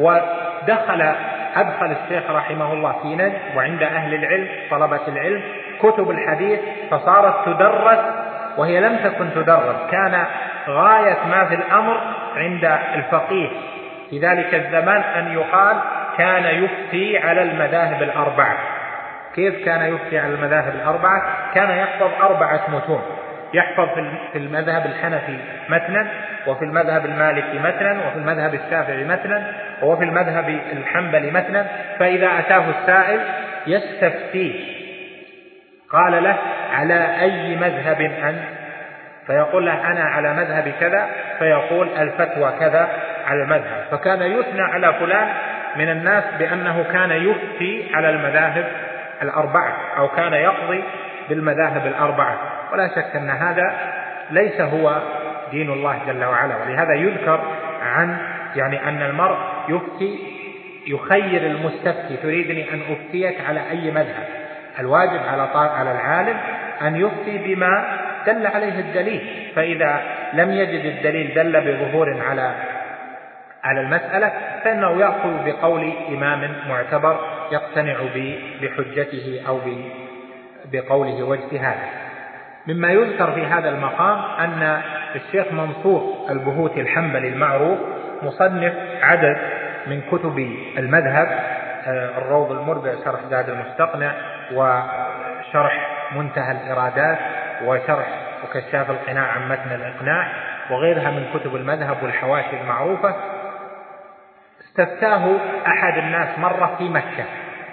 أدخل الشيخ رحمه الله في نجد وعند أهل العلم طلبة العلم كتب الحديث، فصارت تدرس وهي لم تكن تدرس. كان غاية ما في الأمر عند الفقيه في ذلك الزمان أن يقال كان يفتي على المذاهب الأربعة. كيف كان يفتي على المذاهب الأربعة؟ كان يحفظ 4 متون، يحفظ في المذهب الحنفي متنا، وفي المذهب المالكي متنا، وفي المذهب الشافعي متنا، وفي المذهب الحنبلي متنا. فإذا أتاه السائل يستفتيه قال له على أي مذهب أنت؟ فيقول له أنا على مذهب كذا، فيقول الفتوى كذا على المذهب. فكان يثنى على فلان من الناس بأنه كان يفتي على المذاهب الأربعة، أو كان يقضي بالمذاهب الأربعة. ولا شك أن هذا ليس هو دين الله جل وعلا. ولهذا يذكر عن أن المرء يفتي، يخير المستفتي، تريدني أن أفتيك على أي مذهب؟ الواجب على العالم أن يفتي بما دل عليه الدليل، فإذا لم يجد الدليل دل بظهور على المسألة فإنه يأخذ بقول إمام معتبر يقتنع بحجته أو بقوله واجتهاده. مما يذكر في هذا المقام أن الشيخ منصور البهوتي الحنبلي المعروف مصنف عدد من كتب المذهب، الروض المربع، شرح زاد المستقنع، وشرح منتهى الإرادات، وشرح وكشاف القناع عن متن الإقناع، وغيرها من كتب المذهب والحواشي المعروفة. استفتاه أحد الناس مرة في مكة،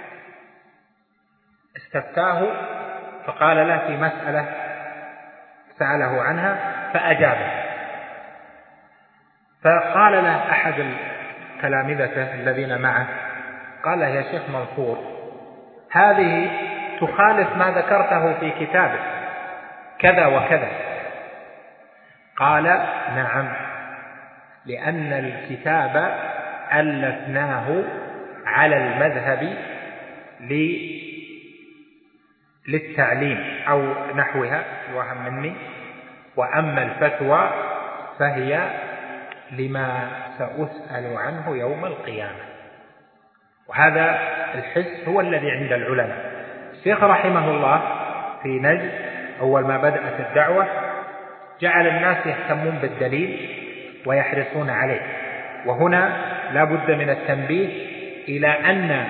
استفتاه فقال له في مسألة سأله عنها فأجابه، فقال له أحد تلامذته الذين معه قال له: يا شيخ منصور، هذه تخالف ما ذكرته في كتابك كذا وكذا. قال: نعم، لأن الكتاب ألفناه على المذهب للتعليم أو نحوها الوهم مني، وأما الفتوى فهي لما سأسأل عنه يوم القيامة. وهذا الحس هو الذي عند العلماء. الشيخ رحمه الله في نجد أول ما بدأت الدعوة جعل الناس يهتمون بالدليل ويحرصون عليه، وهنا لا بد من التنبيه إلى أن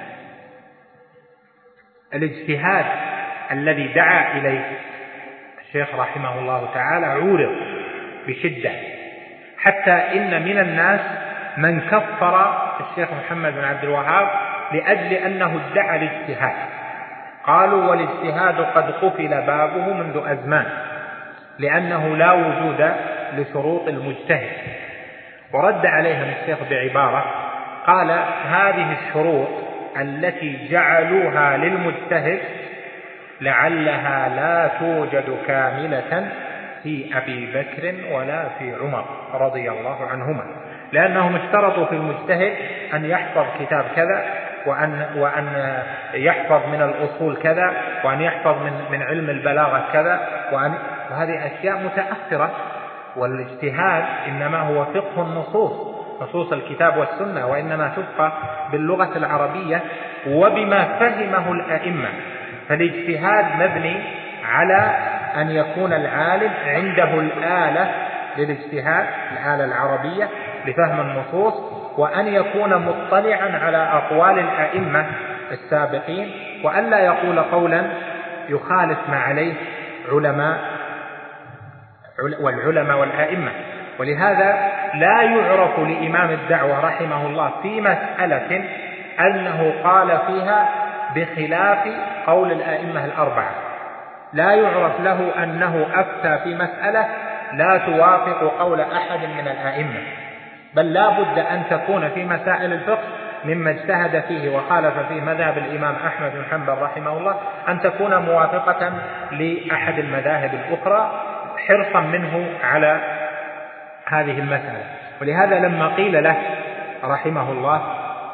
الاجتهاد الذي دعا إليه الشيخ رحمه الله تعالى عورض بشدة، حتى إن من الناس من كفر الشيخ محمد بن عبد الوهاب لأجل أنه ادعى الاجتهاد. قالوا: والاجتهاد قد قفل بابه منذ أزمان، لأنه لا وجود لشروط المجتهد. ورد عليهم الشيخ بعبارة قال: هذه الشروط التي جعلوها للمجتهد لعلها لا توجد كاملة في أبي بكر ولا في عمر رضي الله عنهما، لأنهم اشترطوا في المجتهد أن يحفظ كتاب كذا، وأن يحفظ من الأصول كذا، وأن يحفظ من علم البلاغة كذا، وهذه أشياء متأثرة. والاجتهاد إنما هو فقه نصوص الكتاب والسنة، وإنما تفقه باللغة العربية وبما فهمه الأئمة. فالاجتهاد مبني على أن يكون العالم عنده الآلة للاجتهاد، الآلة العربية لفهم النصوص، وأن يكون مطلعا على أقوال الأئمة السابقين، وأن لا يقول قولا يخالف ما عليه والعلماء والأئمة. ولهذا لا يعرف لإمام الدعوة رحمه الله في مسألة أنه قال فيها بخلاف قول الأئمة الأربعة، لا يعرف له أنه أفتى في مسألة لا توافق قول أحد من الأئمة، بل لا بد أن تكون في مسائل الفقه مما اجتهد فيه وخالف فيه مذهب الإمام أحمد بن حنبل رحمه الله أن تكون موافقة لأحد المذاهب الأخرى حرصا منه على هذه المسألة. ولهذا لما قيل له رحمه الله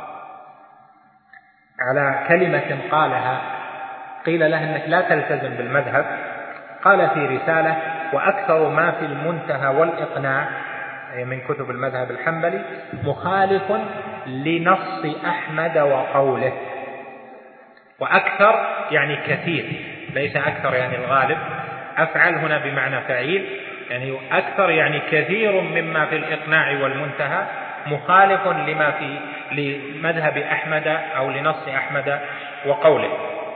على كلمة قالها، قيل له أنك لا تلتزم بالمذهب، قال في رسالة: وأكثر ما في المنتهى والإقناع من كتب المذهب الحنبلي مخالف لنص أحمد وقوله. وأكثر يعني كثير، ليس أكثر يعني الغالب، أفعل هنا بمعنى فعيل، يعني أكثر يعني كثير مما في الإقناع والمنتهى مخالف لما في لمذهب أحمد أو لنص أحمد وقوله.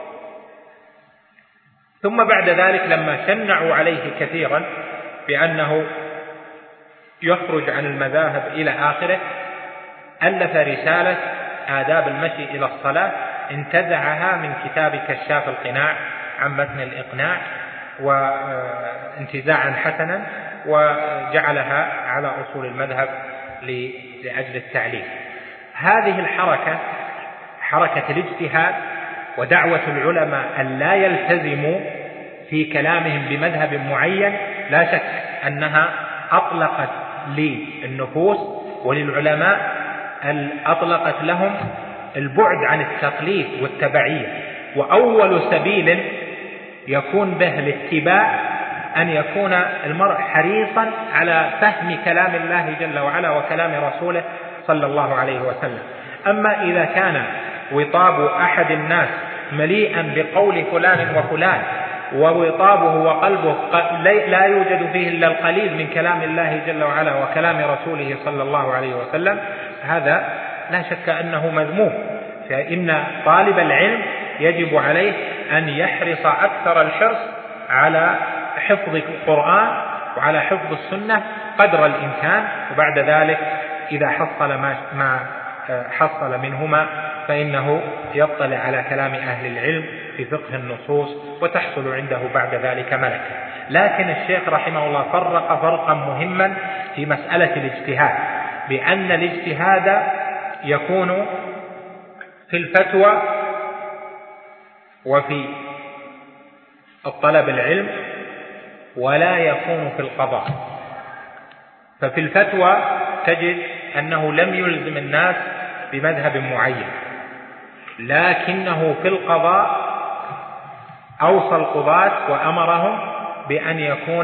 ثم بعد ذلك لما شنعوا عليه كثيرا بأنه يخرج عن المذاهب إلى آخره، ألف رسالة آداب المشي إلى الصلاة انتزعها من كتاب كشاف القناع عن متن الإقناع، وانتزاعا حسنا، وجعلها على أصول المذهب لأجل التعليم. هذه الحركة، حركة الاجتهاد ودعوة العلماء أن لا يلتزموا في كلامهم بمذهب معين، لا شك أنها أطلقت للنفوس وللعلماء، أطلقت لهم البعد عن التقليد والتبعية. وأول سبيل يكون به الاتباع أن يكون المرء حريصا على فهم كلام الله جل وعلا وكلام رسوله صلى الله عليه وسلم. أما إذا كان وطاب أحد الناس مليئا بقول فلان وفلان، ووطابه وقلبه لا يوجد فيه إلا القليل من كلام الله جل وعلا وكلام رسوله صلى الله عليه وسلم، هذا لا شك أنه مذموم. فإن طالب العلم يجب عليه أن يحرص أكثر الحرص على حفظ القرآن وعلى حفظ السنة قدر الإمكان، وبعد ذلك إذا حصل ما حصل منهما فإنه يطلع على كلام أهل العلم في فقه النصوص وتحصل عنده بعد ذلك ملكة. لكن الشيخ رحمه الله فرق فرقا مهما في مسألة الاجتهاد، بأن الاجتهاد يكون في الفتوى وفي الطلب العلم ولا يكون في القضاء. ففي الفتوى تجد أنه لم يلزم الناس بمذهب معين، لكنه في القضاء أوصى القضاة وأمرهم بأن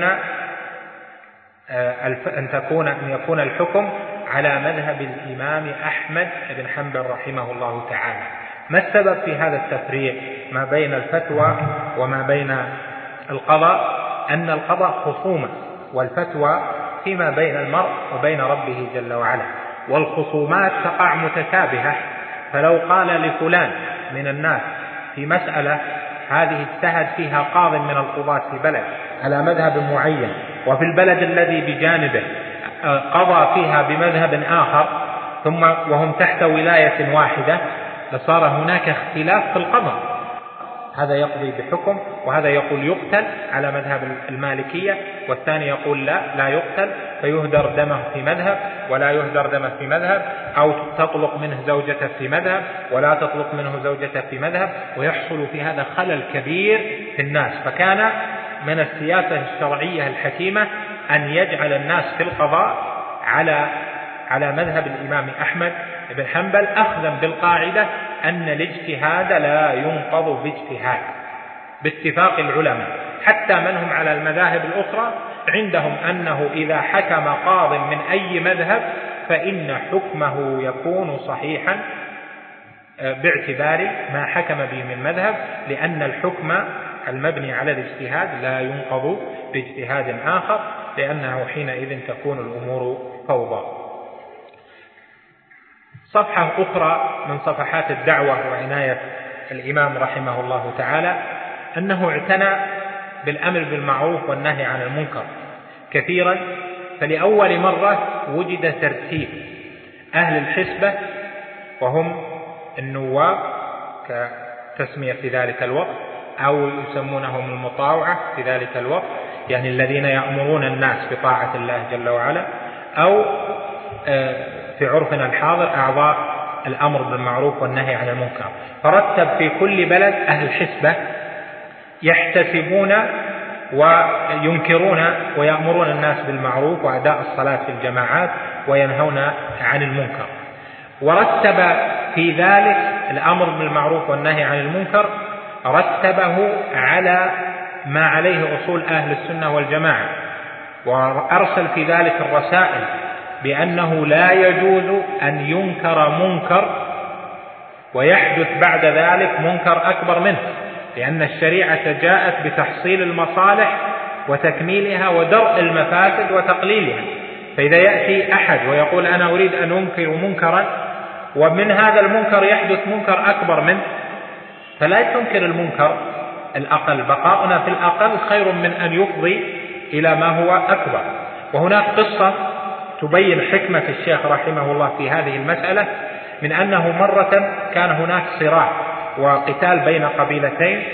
يكون الحكم على مذهب الإمام أحمد بن حنبل رحمه الله تعالى. ما السبب في هذا التفريق ما بين الفتوى وما بين القضاء؟ أن القضاء خصومة، والفتوى فيما بين المرء وبين ربه جل وعلا، والخصومات تقع متشابهة. فلو قال لفلان من الناس في مسألة هذه اجتهد فيها قاض من القضاة في بلد على مذهب معين، وفي البلد الذي بجانبه قضى فيها بمذهب آخر، ثم وهم تحت ولاية واحدة، لصار هناك اختلاف في القضاء. هذا يقضي بحكم، وهذا يقول يقتل على مذهب المالكية، والثاني يقول لا يقتل، فيهدر دمه في مذهب ولا يهدر دمه في مذهب، أو تطلق منه زوجته في مذهب ولا تطلق منه زوجته في مذهب، ويحصل في هذا خلل كبير في الناس. فكان من السياسة الشرعية الحكيمة أن يجعل الناس في القضاء على مذهب الإمام أحمد بن حنبل، أخذا بالقاعدة أن الاجتهاد لا ينقض باجتهاد باتفاق العلماء، حتى من هم على المذاهب الأخرى عندهم أنه إذا حكم قاض من أي مذهب فإن حكمه يكون صحيحا باعتبار ما حكم به من مذهب، لأن الحكم المبني على الاجتهاد لا ينقض باجتهاد آخر، لأنه حينئذ تكون الأمور فوضى. صفحة أخرى من صفحات الدعوة وعناية الإمام رحمه الله تعالى أنه اعتنى بالأمر بالمعروف والنهي عن المنكر كثيرا، فلأول مرة وجد ترتيب أهل الحسبة وهم النواب كتسمية في ذلك الوقت، أو يسمونهم المطاوعة في ذلك الوقت، يعني الذين يأمرون الناس بطاعة الله جل وعلا، أو في عرفنا الحاضر أعضاء الأمر بالمعروف والنهي عن المنكر. فرتب في كل بلد أهل الحسبة يحتسبون وينكرون ويأمرون الناس بالمعروف وأداء الصلاة في الجماعات وينهون عن المنكر. ورتب في ذلك الأمر بالمعروف والنهي عن المنكر، رتبه على ما عليه أصول أهل السنة والجماعة، وأرسل في ذلك الرسائل بأنه لا يجوز أن ينكر منكر ويحدث بعد ذلك منكر أكبر منه، لأن الشريعة جاءت بتحصيل المصالح وتكميلها ودرء المفاسد وتقليلها. فإذا يأتي أحد ويقول أنا أريد أن أنكر منكرا ومن هذا المنكر يحدث منكر أكبر منه، فلا تنكر المنكر الأقل، بقاؤنا في الأقل خير من أن يفضي إلى ما هو أكبر. وهناك قصة تبين حكمة الشيخ رحمه الله في هذه المسألة، من أنه مرة كان هناك صراع وقتال بين قبيلتين،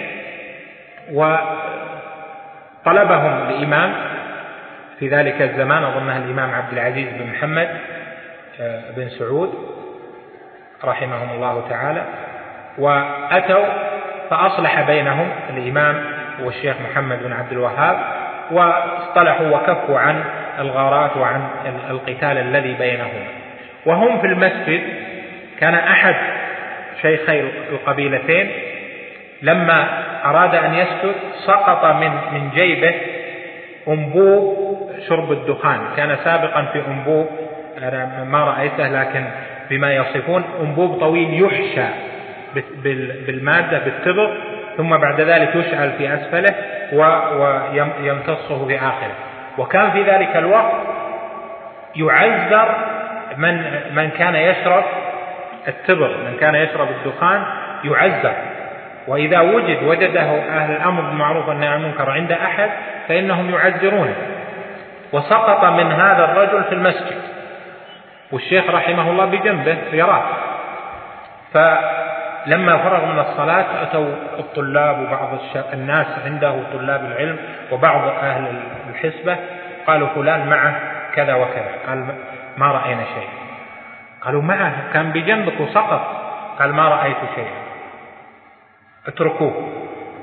وطلبهم الإمام في ذلك الزمان، أظنها الإمام عبد العزيز بن محمد بن سعود رحمهم الله تعالى، وأتوا فأصلح بينهم الإمام والشيخ محمد بن عبد الوهاب، واصطلحوا وكفوا عن الغارات وعن القتال الذي بينهم. وهم في المسجد كان أحد شيخي القبيلتين لما أراد أن يسجد سقط من جيبه أنبوب شرب الدخان. كان سابقا في أنبوب، أنا ما رأيته لكن بما يصفون أنبوب طويل يحشى بالمادة بالتبغ، ثم بعد ذلك يشعل في أسفله ويمتصه في آخره. وكان في ذلك الوقت يعذر من كان يشرب التبغ، من كان يشرب الدخان يعذر، وإذا وجده أهل الأمر بالمعروف والنهي عن المنكر عند أحد فإنهم يعذرونه. وسقط من هذا الرجل في المسجد، والشيخ رحمه الله بجنبه يراه، فلما فرغ من الصلاة أتوا الطلاب وبعض الناس عنده طلاب العلم وبعض أهل الحسبة، قالوا فلان معه كذا وكذا، قال ما رأينا شيء. قالوا معه كان بجنبك وسقط، قال ما رأيت شيئا، اتركوه.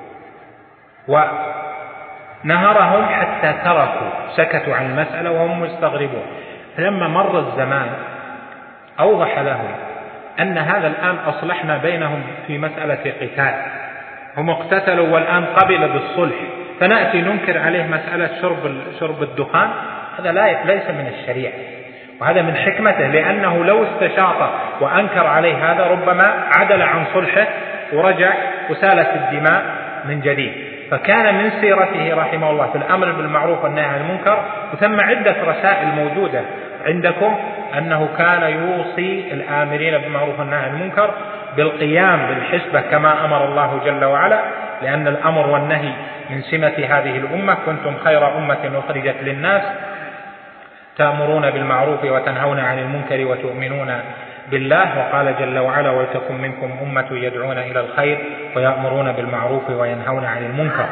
ونهرهم حتى تركوا، سكتوا عن المسألة وهم مستغربون. فلما مر الزمان أوضح لهم أن هذا الآن أصلحنا بينهم في مسألة قتال، هم اقتتلوا والآن قبل بالصلح، فنأتي ننكر عليه مسألة شرب الدخان، هذا ليس من الشريعة، وهذا من حكمته، لأنه لو استشاط وأنكر عليه هذا ربما عدل عن صلحه ورجع وسالت الدماء من جديد. فكان من سيرته رحمه الله في الأمر بالمعروف والنهي عن المنكر، وثم عدة رسائل موجودة عندكم أنه كان يوصي الآمرين بالمعروف والنهي عن المنكر بالقيام بالحسبة كما أمر الله جل وعلا، لأن الأمر والنهي من سمة هذه الأمة، كنتم خير أمة أخرجت للناس تأمرون بالمعروف وتنهون عن المنكر وتؤمنون بالله. وقال جل وعلا ولتكن منكم أمة يدعون إلى الخير ويأمرون بالمعروف وينهون عن المنكر.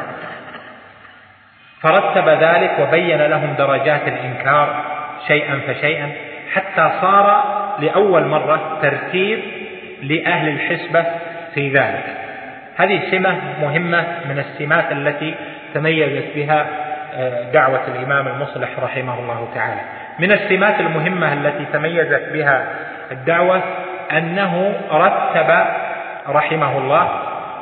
فرتب ذلك وبين لهم درجات الإنكار شيئا فشيئا، حتى صار لأول مرة ترتيب لأهل الحسبة في ذلك. هذه سمة مهمة من السمات التي تميزت بها دعوة الإمام المصلح رحمه الله تعالى. من السمات المهمة التي تميزت بها الدعوة أنه رتب رحمه الله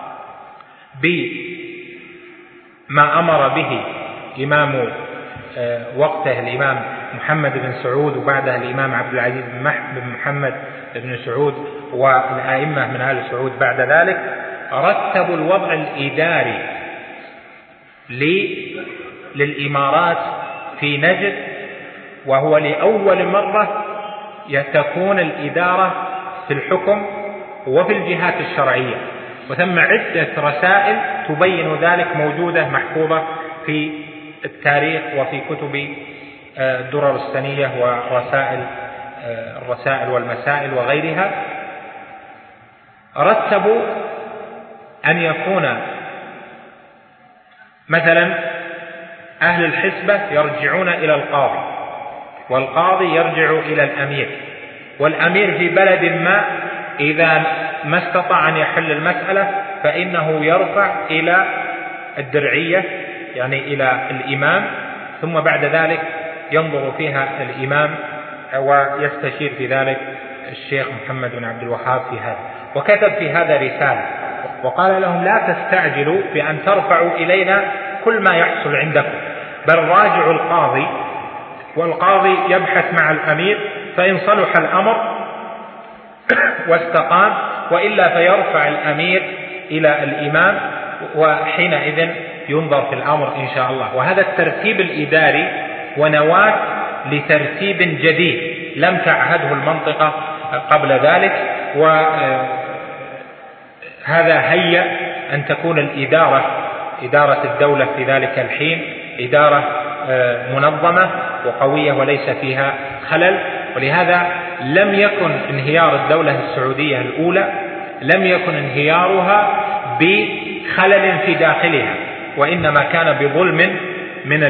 بما أمر به إمام وقته الإمام محمد بن سعود، وبعدها الإمام عبد العزيز بن محمد بن سعود والأئمة من آل سعود بعد ذلك، رتبوا الوضع الإداري للإمارات في نجد، وهو لأول مرة تكون الإدارة في الحكم وفي الجهات الشرعية، وثم عدة رسائل تبين ذلك موجودة محفوظة في التاريخ وفي كتب الدرر السنية الرسائل والمسائل وغيرها. رتبوا أن يكون مثلا أهل الحسبة يرجعون إلى القاضي، والقاضي يرجع إلى الأمير، والأمير في بلد ما إذا ما استطاع أن يحل المسألة فإنه يرفع إلى الدرعية، يعني إلى الإمام، ثم بعد ذلك ينظر فيها الإمام ويستشير في ذلك الشيخ محمد بن عبد الوهاب في هذا. وكتب في هذا رسالة وقال لهم لا تستعجلوا بأن ترفعوا إلينا كل ما يحصل عندكم، بل راجعوا القاضي، والقاضي يبحث مع الأمير، فإن صلح الأمر واستقام، وإلا فيرفع الأمير إلى الإمام، وحينئذ ينظر في الأمر إن شاء الله. وهذا الترتيب الإداري ونواة لترتيب جديد لم تعهده المنطقة قبل ذلك، وهذا هيأ أن تكون إدارة الدولة في ذلك الحين إدارة منظمة وقوية وليس فيها خلل. ولهذا لم يكن انهيار الدولة السعودية الأولى لم يكن انهيارها بخلل في داخلها، وإنما كان بظلم من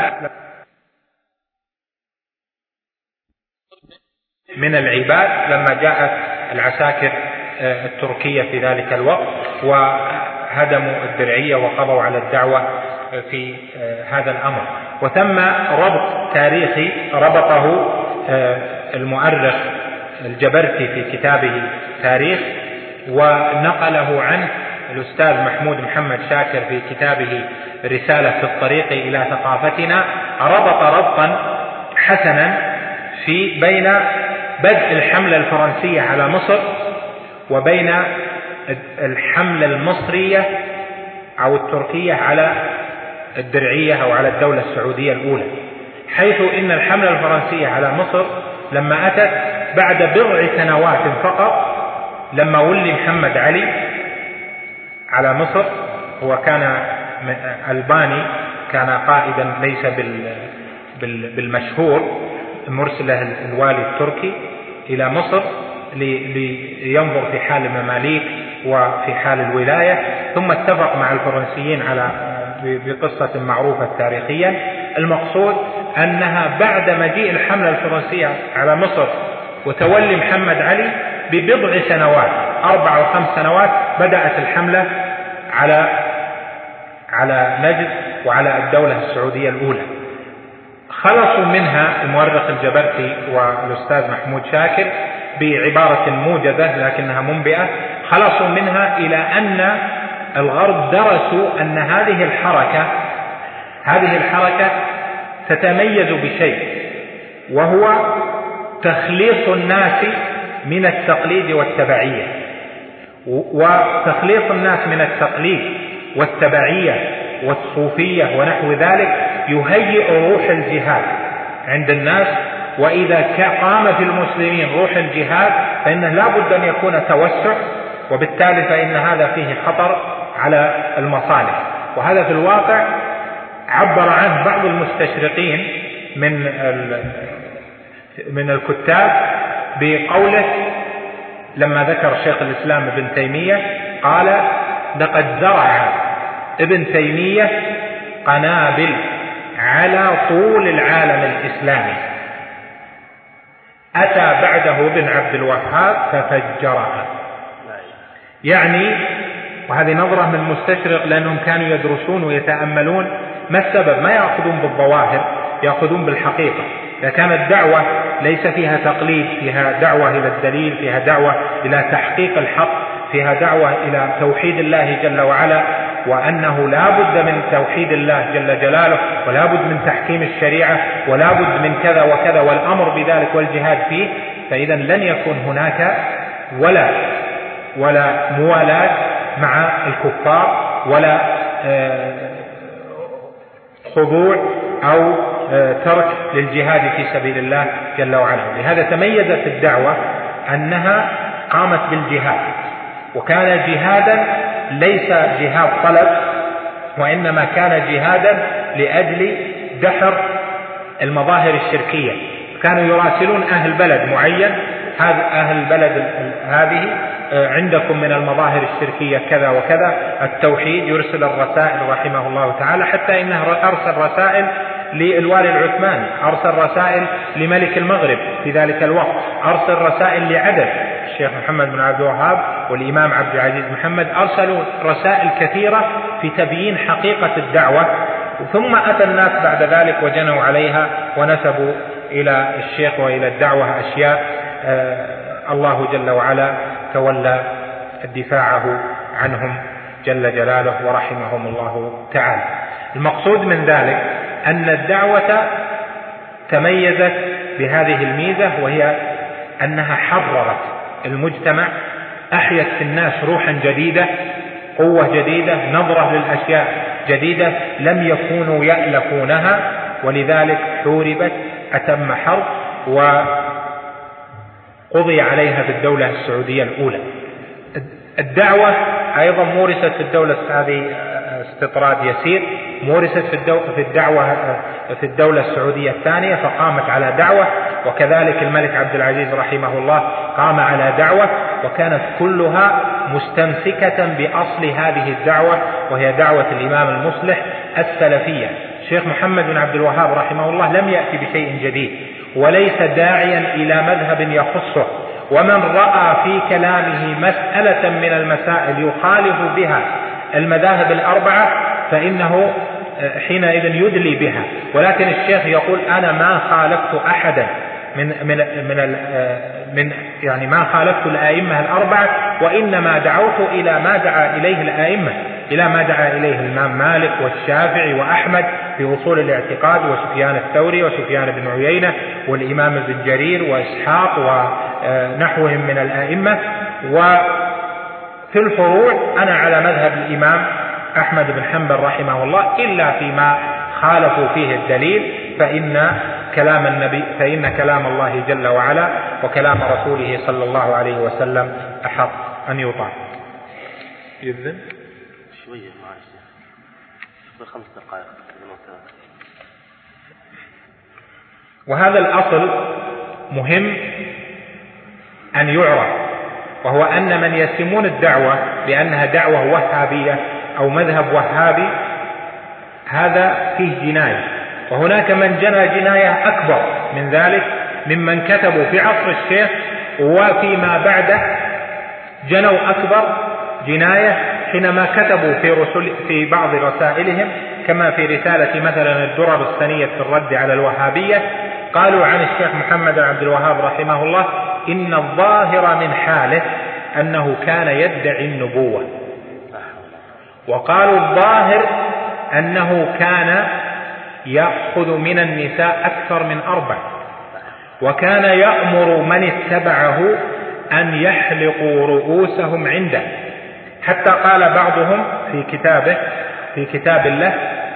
العباد لما جاءت العساكر التركية في ذلك الوقت وهدموا الدرعية وقضوا على الدعوة في هذا الأمر. وثم ربط تاريخي ربطه المؤرخ الجبرتي في كتابه تاريخ، ونقله عنه الأستاذ محمود محمد شاكر في كتابه رسالة في الطريق إلى ثقافتنا. ربط ربطا حسنا بين بدء الحملة الفرنسية على مصر وبين الحملة المصرية أو التركية على الدرعية أو على الدولة السعودية الأولى، حيث إن الحملة الفرنسية على مصر لما أتت بعد بضع سنوات فقط، لما ولي محمد علي على مصر، هو كان ألباني، كان قائدا ليس بالمشهور، مرسله الوالي التركي إلى مصر، لينظر في حال المماليك وفي حال الولاية، ثم اتفق مع الفرنسيين على بقصة معروفة تاريخيا. المقصود أنها بعد مجيء الحملة الفرنسية على مصر وتولي محمد علي ببضع سنوات، 4 أو 5 سنوات، بدأت الحملة على نجد وعلى الدولة السعودية الأولى. خلصوا منها المؤرخ الجبرتي والأستاذ محمود شاكر بعبارة موجزة لكنها منبئة، خلصوا منها إلى أن الغرب درسوا أن هذه الحركة تتميز بشيء، وهو تخليص الناس من التقليد والتبعية. وتخليص الناس من التقليد والتبعية والصوفية ونحو ذلك يهيئ روح الجهاد عند الناس، وإذا قام في المسلمين روح الجهاد فإنه لا بد أن يكون توسع، وبالتالي فإن هذا فيه خطر على المصالح. وهذا في الواقع عبر عنه بعض المستشرقين من الكتاب بقوله لما ذكر شيخ الإسلام ابن تيمية، قال: لقد زرع ابن تيمية قنابل على طول العالم الإسلامي، أتى بعده ابن عبد الوهاب ففجرها. يعني، وهذه نظرة من مستشرق لأنهم كانوا يدرسون ويتأملون ما السبب، ما يأخذون بالظواهر، يأخذون بالحقيقة. إذا كانت دعوة ليس فيها تقليد، فيها دعوة إلى الدليل، فيها دعوة إلى تحقيق الحق، فيها دعوة إلى توحيد الله جل وعلا، وأنه لا بد من توحيد الله جل جلاله، ولا بد من تحكيم الشريعة، ولا بد من كذا وكذا، والأمر بذلك والجهاد فيه، فإذا لن يكون هناك ولا موالاة مع الكفار، ولا خضوع أو ترك للجهاد في سبيل الله جل وعلا. لهذا تميزت الدعوة أنها قامت بالجهاد، وكان جهادا ليس جهاد طلب، وإنما كان جهادا لأجل دحر المظاهر الشركية. كانوا يراسلون أهل بلد معين، أهل البلد هذه عندكم من المظاهر الشركية كذا وكذا، التوحيد، يرسل الرسائل رحمه الله تعالى، حتى إنه أرسل رسائل للوالي العثماني، أرسل رسائل لملك المغرب في ذلك الوقت، أرسل رسائل لعدد الشيخ محمد بن عبد الوهاب والإمام عبد العزيز محمد، أرسلوا رسائل كثيرة في تبيين حقيقة الدعوة. ثم أتى الناس بعد ذلك وجنوا عليها ونسبوا إلى الشيخ وإلى الدعوة أشياء الله جل وعلا تولى دفاعه عنهم جل جلاله ورحمهم الله تعالى. المقصود من ذلك أن الدعوة تميزت بهذه الميزة، وهي أنها حررت المجتمع، أحيت في الناس روحا جديدة، قوة جديدة، نظرة للأشياء جديدة لم يكونوا يألفونها، ولذلك حوربت أتم حرب وقضي عليها بالدولة السعودية الأولى. الدعوة أيضا مورست في الدولة، هذه استطراد يسير، مورست في الدولة السعودية الثانية، فقامت على دعوة، وكذلك الملك عبد العزيز رحمه الله قام على دعوة، وكانت كلها مستمسكة بأصل هذه الدعوة، وهي دعوة الإمام المصلح السلفية. الشيخ محمد بن عبد الوهاب رحمه الله لم يأتي بشيء جديد، وليس داعيا إلى مذهب يخصه، ومن رأى في كلامه مسألة من المسائل يخالف بها المذاهب الأربعة فإنه حينئذ يدلي بها. ولكن الشيخ يقول: أنا ما خالفت أحدا يعني ما خالفت الآئمة الأربعة، وإنما دعوت إلى ما دعا إليه الآئمة، إلى ما دعا إليه الإمام مالك والشافعي وأحمد في أصول الاعتقاد، وسفيان الثوري وسفيان بن عيينة والإمام ابن جرير وإسحاق ونحوهم من الآئمة. وفي الفروع أنا على مذهب الإمام أحمد بن حنبل رحمه الله، إلا فيما خالفوا فيه الدليل، فإن كلام الله جل وعلا وكلام رسوله صلى الله عليه وسلم أحق أن يطاع. يذن شوية ب5 دقائق. وهذا الأصل مهم، أن يعرف، وهو أن من يسمون الدعوة بأنها دعوة وهابية أو مذهب وهابي هذا فيه جناية، وهناك من جنى جناية أكبر من ذلك ممن كتبوا في عصر الشيخ وفيما بعده جنوا أكبر جناية حينما كتبوا في بعض رسائلهم، كما في رسالة مثلا الدرر السنية في الرد على الوهابية، قالوا عن الشيخ محمد بن عبد الوهاب رحمه الله إن الظاهر من حاله أنه كان يدعي النبوة، وقالوا الظاهر أنه كان يأخذ من النساء أكثر من 4، وكان يأمر من اتبعه أن يحلقوا رؤوسهم عنده، حتى قال بعضهم في كتاب الله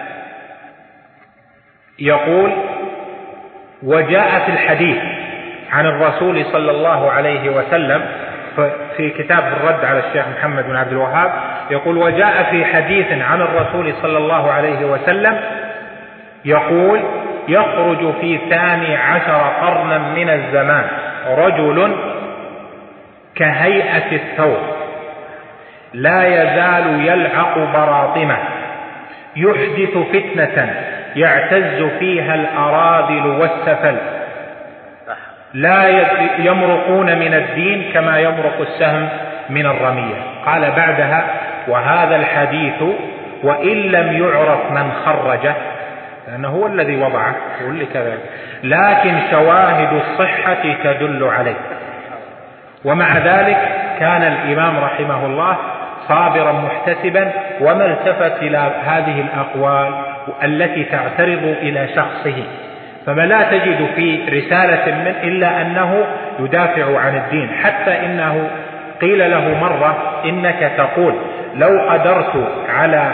يقول: وجاء في الحديث عن الرسول صلى الله عليه وسلم، في كتاب الرد على الشيخ محمد بن عبد الوهاب يقول: وجاء في حديث عن الرسول صلى الله عليه وسلم يقول: يخرج في 12 قرنا من الزمان رجل كهيئة الثور لا يزال يلعق براطمه يحدث فتنة يعتز فيها الأراذل والسفل لا يمرقون من الدين كما يمرق السهم من الرمية. قال بعدها: وهذا الحديث وإن لم يعرف من خرجه، لأنه هو الذي وضعه لكن شواهد الصحة تدل عليه. ومع ذلك كان الإمام رحمه الله صابرا محتسبا وما التفت إلى هذه الأقوال التي تعترض إلى شخصه، فما لا تجد في رسالة من إلا أنه يدافع عن الدين، حتى إنه قيل له مرة: إنك تقول لو قدرت على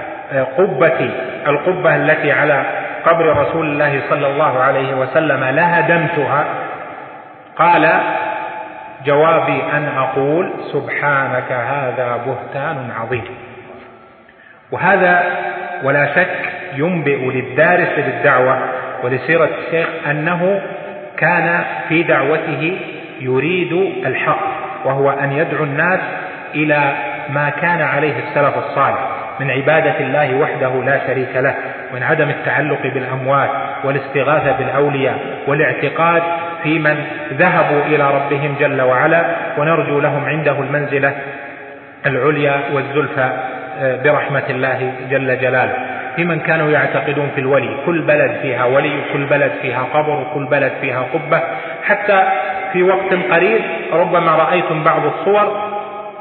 القبة التي على قبر رسول الله صلى الله عليه وسلم لهدمتها. قال: جوابي أن أقول سبحانك هذا بهتان عظيم. وهذا ولا شك ينبئ للدارس للدعوة ولسيرة الشيخ أنه كان في دعوته يريد الحق، وهو أن يدعو الناس إلى ما كان عليه السلف الصالح من عبادة الله وحده لا شريك له، ومن عدم التعلق بالأموات والاستغاثة بالأولياء والاعتقاد في من ذهبوا إلى ربهم جل وعلا، ونرجو لهم عنده المنزلة العليا والزلفى برحمة الله جل جلاله. في من كانوا يعتقدون في الولي، كل بلد فيها ولي، كل بلد فيها قبر، وكل بلد فيها قبة. حتى في وقت قريب ربما رأيتم بعض الصور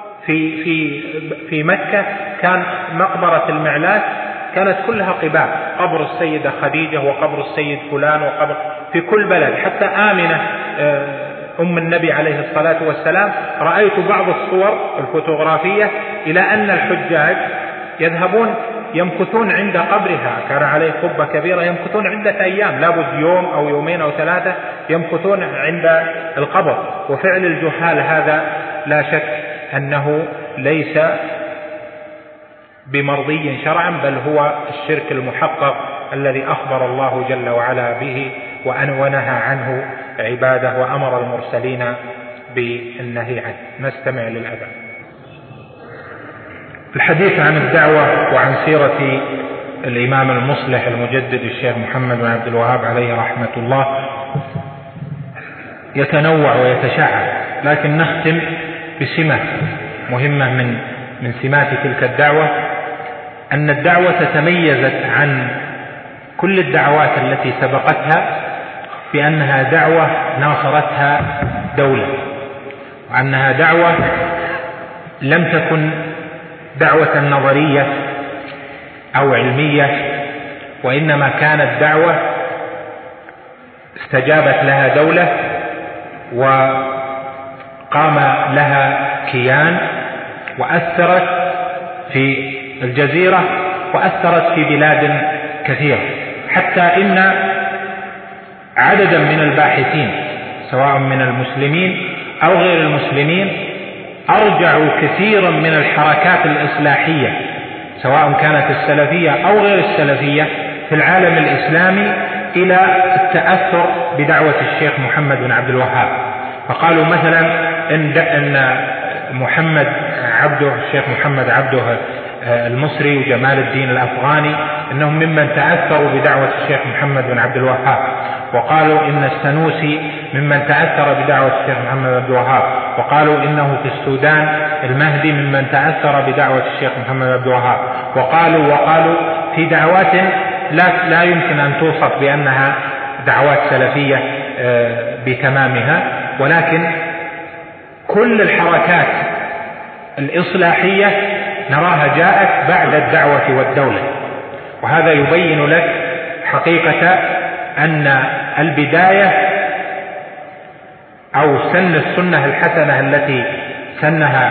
في مكة، كان مقبرة المعلاج كانت كلها قباب، قبر السيدة خديجة وقبر السيد فلان وقبر في كل بلد. حتى آمنة أم النبي عليه الصلاة والسلام رأيت بعض الصور الفوتوغرافية إلى أن الحجاج يذهبون يمكثون عند قبرها، كان عليه قبة كبيرة، يمكثون عدة أيام، لابد يوم أو يومين أو 3 يمكثون عند القبر. وفعل الجهال هذا لا شك أنه ليس بمرضي شرعا، بل هو الشرك المحقق الذي أخبر الله جل وعلا به ونهى عنه عباده وأمر المرسلين بالنهي عنه. نستمع للأذان. الحديث عن الدعوة وعن سيرة الإمام المصلح المجدد الشيخ محمد بن عبد الوهاب عليه رحمة الله يتنوع ويتشعب، لكن نختم بسمة مهمة من سمات تلك الدعوة، أن الدعوة تميزت عن كل الدعوات التي سبقتها بأنها دعوة ناصرتها دولة، وأنها دعوة لم تكن دعوة نظرية أو علمية، وإنما كانت دعوة استجابت لها دولة وقام لها كيان، وأثرت في الجزيرة وأثرت في بلاد كثيرة، حتى إن عددا من الباحثين سواء من المسلمين أو غير المسلمين أرجعوا كثيرا من الحركات الإصلاحية سواء كانت السلفية أو غير السلفية في العالم الإسلامي إلى التأثر بدعوة الشيخ محمد بن عبد الوهاب. فقالوا مثلا أن محمد عبده، الشيخ محمد عبده المصري وجمال الدين الأفغاني إنهم ممن تأثروا بدعوة الشيخ محمد بن عبد الوهاب، وقالوا إن السنوسي ممن تأثر بدعوة الشيخ محمد بن عبد الوهاب، وقالوا إنه في السودان المهدي ممن تأثر بدعوة الشيخ محمد بن عبد الوهاب، وقالوا في دعوات لا يمكن أن توصف بأنها دعوات سلفية بتمامها، ولكن كل الحركات الإصلاحية نراها جاءت بعد الدعوة والدولة. وهذا يبين لك حقيقة أن البداية أو سن السنة الحسنة التي سنها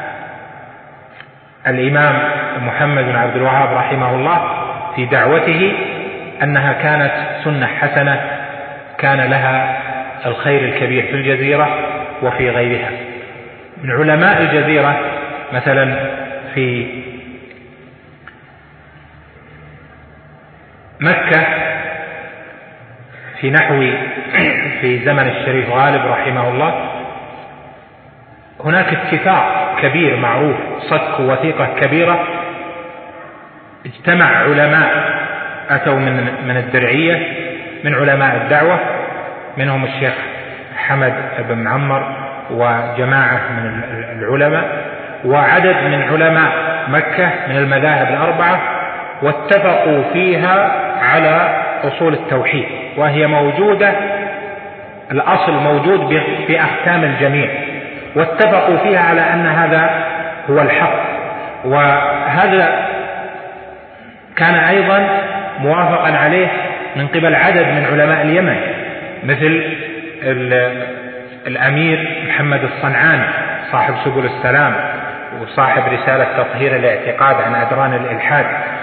الإمام محمد بن عبد الوهاب رحمه الله في دعوته أنها كانت سنة حسنة كان لها الخير الكبير في الجزيرة وفي غيرها. من علماء الجزيرة مثلا في مكة في زمن الشريف غالب رحمه الله هناك اتفاق كبير معروف، صك وثيقة كبيرة، اجتمع علماء أتوا من الدرعية من علماء الدعوة، منهم الشيخ حمد بن معمر وجماعة من العلماء، وعدد من علماء مكة من المذاهب الأربعة، واتفقوا فيها على أصول التوحيد، وهي موجودة، الأصل موجود بأحكام الجميع، واتفقوا فيها على أن هذا هو الحق. وهذا كان أيضا موافقا عليه من قبل عدد من علماء اليمن مثل الأمير محمد الصنعاني صاحب سبل السلام وصاحب رسالة تطهير الاعتقاد عن أدران الإلحاد،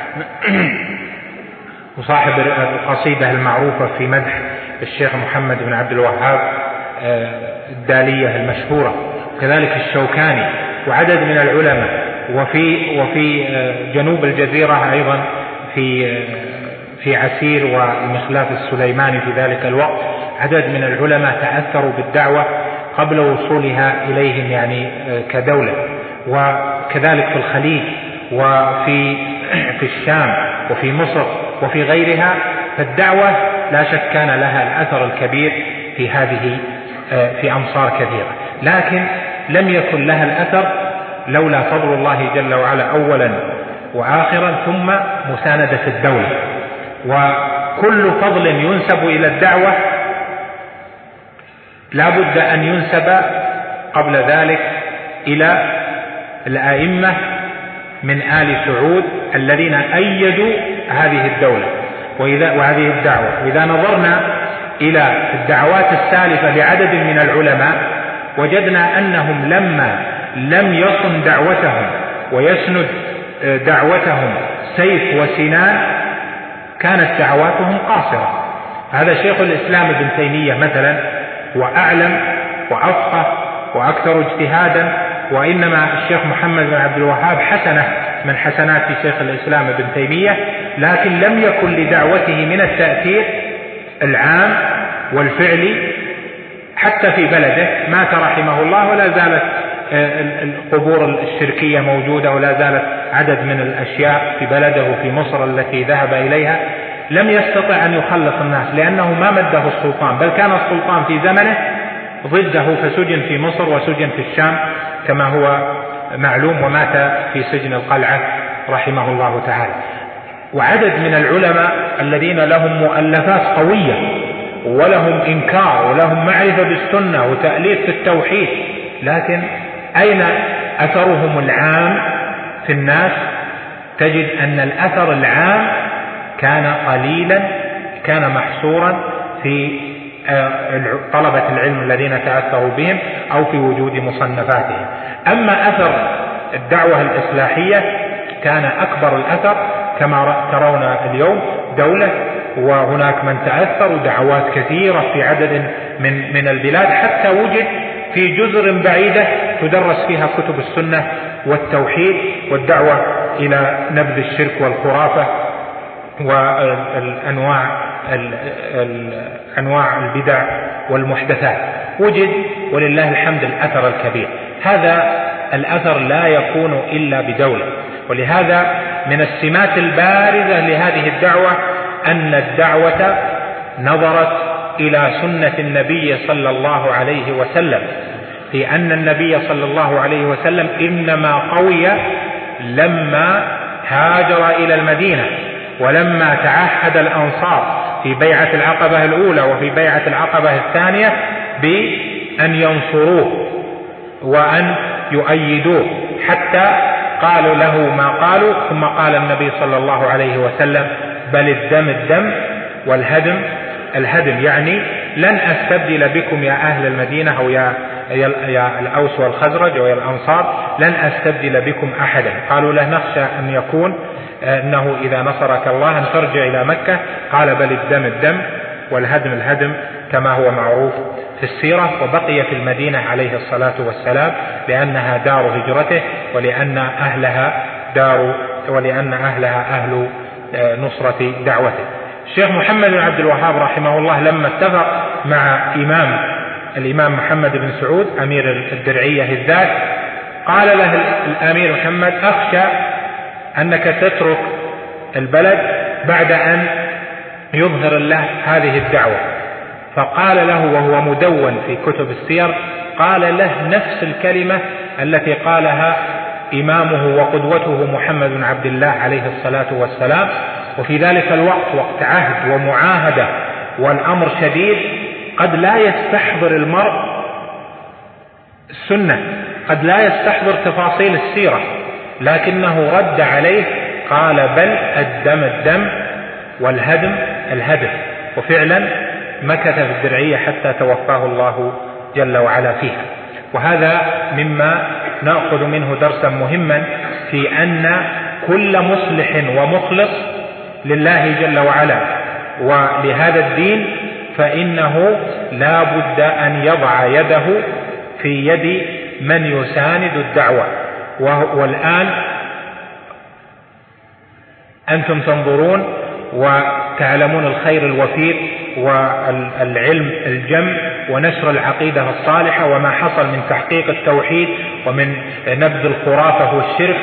وصاحب القصيدة المعروفة في مدح الشيخ محمد بن عبد الوهاب الدالية المشهورة، وكذلك الشوكاني وعدد من العلماء. وفي جنوب الجزيرة أيضا في عسير والمخلاف السليماني في ذلك الوقت عدد من العلماء تأثروا بالدعوة قبل وصولها إليهم يعني كدولة، وكذلك في الخليج وفي الشام وفي مصر وفي غيرها. فالدعوة لا شك كان لها الأثر الكبير في أمصار كثيرة، لكن لم يكن لها الأثر لولا فضل الله جل وعلا أولا وآخرا ثم مساندة الدولة. وكل فضل ينسب إلى الدعوة لا بد أن ينسب قبل ذلك إلى الأئمة من آل سعود الذين أيدوا هذه الدولة وهذه الدعوة. إذا نظرنا إلى الدعوات السالفة لعدد من العلماء وجدنا أنهم لما لم يصن دعوتهم ويسند دعوتهم سيف وسنان كانت دعواتهم قاصرة. هذا شيخ الإسلام ابن تيمية مثلا وأعلم وأفقه وأكثر اجتهادا، وإنما الشيخ محمد بن عبد الوهاب حسنة من حسنات شيخ الإسلام ابن تيمية، لكن لم يكن لدعوته من التأثير العام والفعلي حتى في بلده. مات رحمه الله ولا زالت القبور الشركية موجودة، ولا زالت عدد من الأشياء في بلده في مصر التي ذهب إليها. لم يستطع أن يخلص الناس لأنه ما مده السلطان، بل كان السلطان في زمنه ضده، فسجن في مصر وسجن في الشام كما هو معلوم، ومات في سجن القلعة رحمه الله تعالى. وعدد من العلماء الذين لهم مؤلفات قوية ولهم إنكار ولهم معرفة بالسنة وتأليف في التوحيد، لكن أين أثرهم العام في الناس؟ تجد أن الأثر العام كان قليلا، كان محصورا في طلبة العلم الذين تأثروا بهم أو في وجود مصنفاتهم. أما أثر الدعوة الإصلاحية كان أكبر الأثر كما ترون اليوم دولة، وهناك من تأثر ودعوات كثيرة في عدد من البلاد، حتى وجد في جزر بعيدة تدرس فيها كتب السنة والتوحيد والدعوة إلى نبذ الشرك والخرافة وأنواع البدع والمحدثات. وجد ولله الحمد الأثر الكبير. هذا الأثر لا يكون إلا بدولة، ولهذا من السمات البارزة لهذه الدعوة أن الدعوة نظرت إلى سنة النبي صلى الله عليه وسلم، في أن النبي صلى الله عليه وسلم إنما قوي لما هاجر إلى المدينة، ولما تعهد الأنصار في بيعة العقبة الأولى وفي بيعة العقبة الثانية بأن ينصروه وأن يؤيدوه، حتى قالوا له ما قالوا، ثم قال النبي صلى الله عليه وسلم: بل الدم الدم والهدم الهدم، يعني لن أستبدل بكم يا أهل المدينة أو يا الأوس والخزرج ويا الأنصار، لن أستبدل بكم أحدا. قالوا له: نخشى أن يكون أنه إذا نصرك الله أن ترجع إلى مكة. قال: بل الدم الدم والهدم الهدم، كما هو معروف في السيرة. وبقي في المدينة عليه الصلاة والسلام لأنها دار هجرته، ولأن أهلها أهل نصرة دعوته. الشيخ محمد بن عبد الوهاب رحمه الله لما اتفق مع الإمام محمد بن سعود أمير الدرعية الذات، قال له الأمير محمد: أخشى أنك تترك البلد بعد أن يظهر الله هذه الدعوة. فقال له وهو مدون في كتب السير، قال له نفس الكلمة التي قالها إمامه وقدوته محمد بن عبد الله عليه الصلاة والسلام. وفي ذلك الوقت وقت عهد ومعاهدة والأمر شديد، قد لا يستحضر المرء السنة، قد لا يستحضر تفاصيل السيرة، لكنه رد عليه قال: بل الدم الدم والهدم الهدم. وفعلا مكث في الدرعية حتى توفاه الله جل وعلا فيها. وهذا مما نأخذ منه درسا مهما في أن كل مصلح ومخلص لله جل وعلا ولهذا الدين فإنه لا بد أن يضع يده في يد من يساند الدعوة. والآن أنتم تنظرون وتعلمون الخير الوفير والعلم الجم ونشر العقيدة الصالحة وما حصل من تحقيق التوحيد ومن نبذ الخرافة والشرك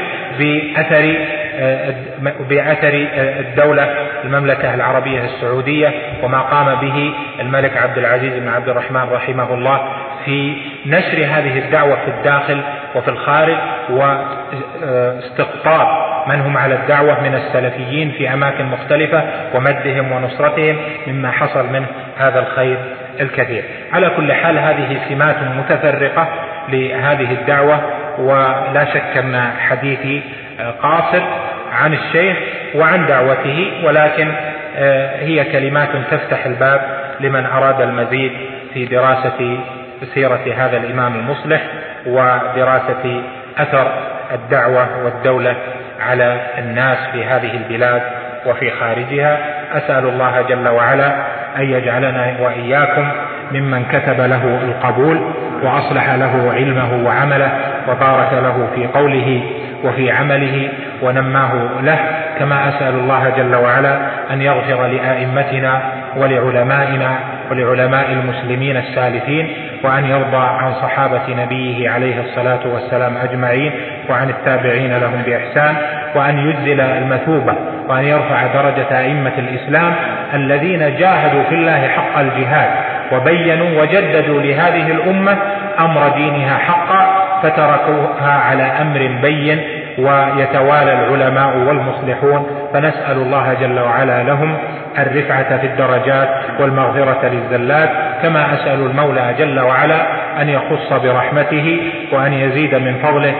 بأثر الدولة المملكة العربية السعودية، وما قام به الملك عبد العزيز بن عبد الرحمن رحمه الله في نشر هذه الدعوة في الداخل وفي الخارج، واستقطاب من هم على الدعوة من السلفيين في أماكن مختلفة ومدهم ونصرتهم، مما حصل من هذا الخير الكثير. على كل حال هذه سمات متفرقة لهذه الدعوة، ولا شك أن حديثي قاصر عن الشيخ وعن دعوته، ولكن هي كلمات تفتح الباب لمن أراد المزيد في دراسة سيرة هذا الإمام المصلح ودراسة أثر الدعوة والدولة على الناس في هذه البلاد وفي خارجها. أسأل الله جل وعلا أن يجعلنا وإياكم ممن كتب له القبول وأصلح له علمه وعمله وبارك له في قوله وفي عمله ونماه له، كما أسأل الله جل وعلا أن يغفر لآئمتنا ولعلمائنا ولعلماء المسلمين السالفين، وأن يرضى عن صحابة نبيه عليه الصلاة والسلام أجمعين وعن التابعين لهم بإحسان، وأن يجزل المثوبة وأن يرفع درجة أئمة الإسلام الذين جاهدوا في الله حق الجهاد وبينوا وجددوا لهذه الأمة أمر دينها حقا، فتركوها على أمر بين، ويتوالى العلماء والمصلحون. فنسأل الله جل وعلا لهم الرفعة في الدرجات والمغفرة للزلات، كما أسأل المولى جل وعلا أن يخص برحمته وأن يزيد من فضله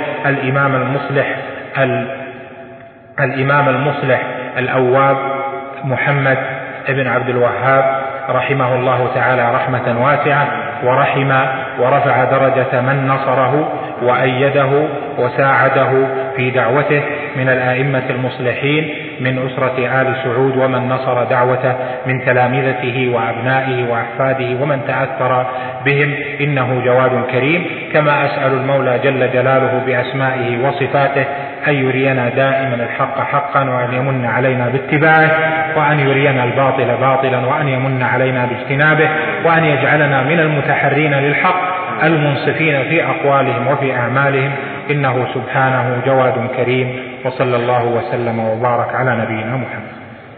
الإمام المصلح الأواب محمد ابن عبد الوهاب رحمه الله تعالى رحمة واسعة، ورفع درجة من نصره وأيده وساعده في دعوته من الآئمة المصلحين من أسرة آل سعود، ومن نصر دعوته من تلامذته وأبنائه وأحفاده ومن تأثر بهم، إنه جواد كريم. كما أسأل المولى جل جلاله بأسمائه وصفاته أن يرينا دائما الحق حقا وأن يمن علينا باتباعه، وأن يرينا الباطل باطلا وأن يمن علينا باجتنابه، وأن يجعلنا من المتحرين للحق المنصفين في أقوالهم وفي أعمالهم، إنه سبحانه جواد كريم. وصلى الله وسلم وبارك على نبينا محمد.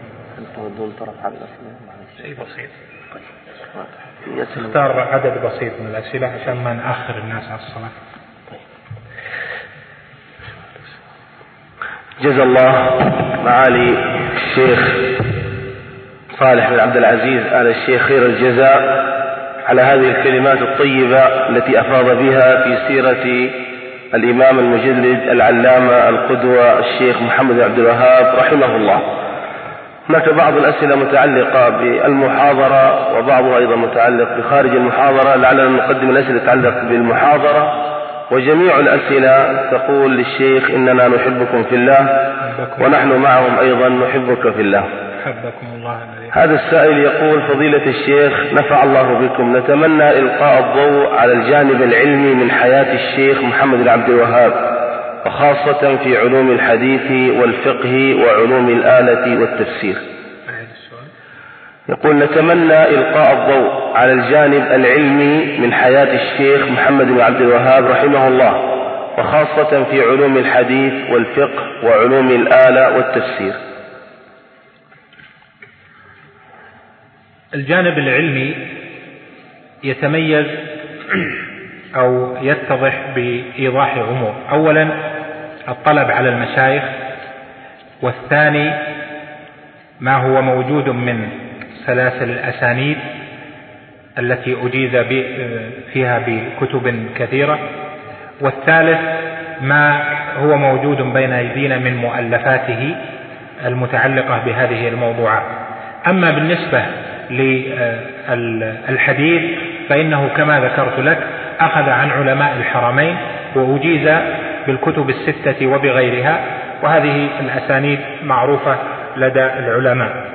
شيء بسيط، اختار عدد بسيط من الأسئلة عشان ما نأخر الناس على الصلاة. جزا الله معالي الشيخ صالح بن عبد العزيز آل الشيخ خير الجزاء على هذه الكلمات الطيبة التي أفاض بها في سيرة الإمام المجلد العلامة القدوة الشيخ محمد بن عبد الوهاب رحمه الله. هناك بعض الأسئلة متعلقة بالمحاضرة وبعضها أيضا متعلق بخارج المحاضرة، لعلنا نقدم الأسئلة تتعلق بالمحاضرة. وجميع الأسئلة تقول للشيخ إننا نحبكم في الله ونحن معهم أيضا نحبك في الله. حبكم الله. هذا السائل يقول: فضيلة الشيخ نفع الله بكم، نتمنى إلقاء الضوء على الجانب العلمي من حياة الشيخ محمد بن عبد الوهاب، وخاصة في علوم الحديث والفقه وعلوم الآلة والتفسير. يقول: نتمنى إلقاء الضوء على الجانب العلمي من حياة الشيخ محمد بن عبد الوهاب رحمه الله، وخاصة في علوم الحديث والفقه وعلوم الآلة والتفسير. الجانب العلمي يتميز أو يتضح بإيضاح أمور. أولا الطلب على المشايخ، والثاني ما هو موجود من سلاسل الأسانيد التي أجيز فيها بكتب كثيرة، والثالث ما هو موجود بين أيدينا من مؤلفاته المتعلقة بهذه الموضوعات. أما بالنسبة للحديث فإنه كما ذكرت لك أخذ عن علماء الحرمين وأجيز بالكتب الستة وبغيرها، وهذه الأسانيد معروفة لدى العلماء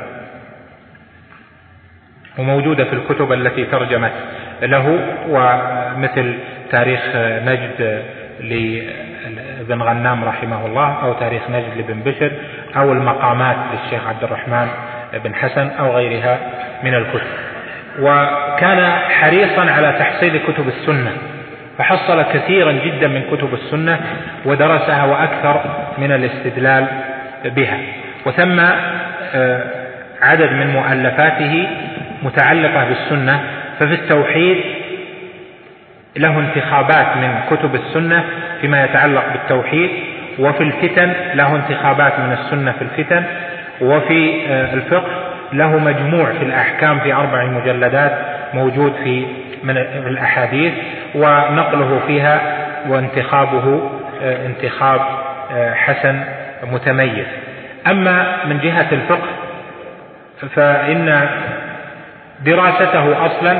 وموجودة في الكتب التي ترجمت له، ومثل تاريخ نجد لابن غنام رحمه الله، أو تاريخ نجد لابن بشر، أو المقامات للشيخ عبد الرحمن بن حسن، أو غيرها من الكتب. وكان حريصا على تحصيل كتب السنة، فحصل كثيرا جدا من كتب السنة ودرسها، وأكثر من الاستدلال بها. وثم عدد من مؤلفاته متعلقة بالسنة، ففي التوحيد له انتخابات من كتب السنة فيما يتعلق بالتوحيد، وفي الفتن له انتخابات من السنة في الفتن، وفي الفقه له مجموع في الأحكام في 4 مجلدات موجود في من الأحاديث، ونقله فيها وانتخابه انتخاب حسن متميز. أما من جهة الفقه فإن دراسته أصلا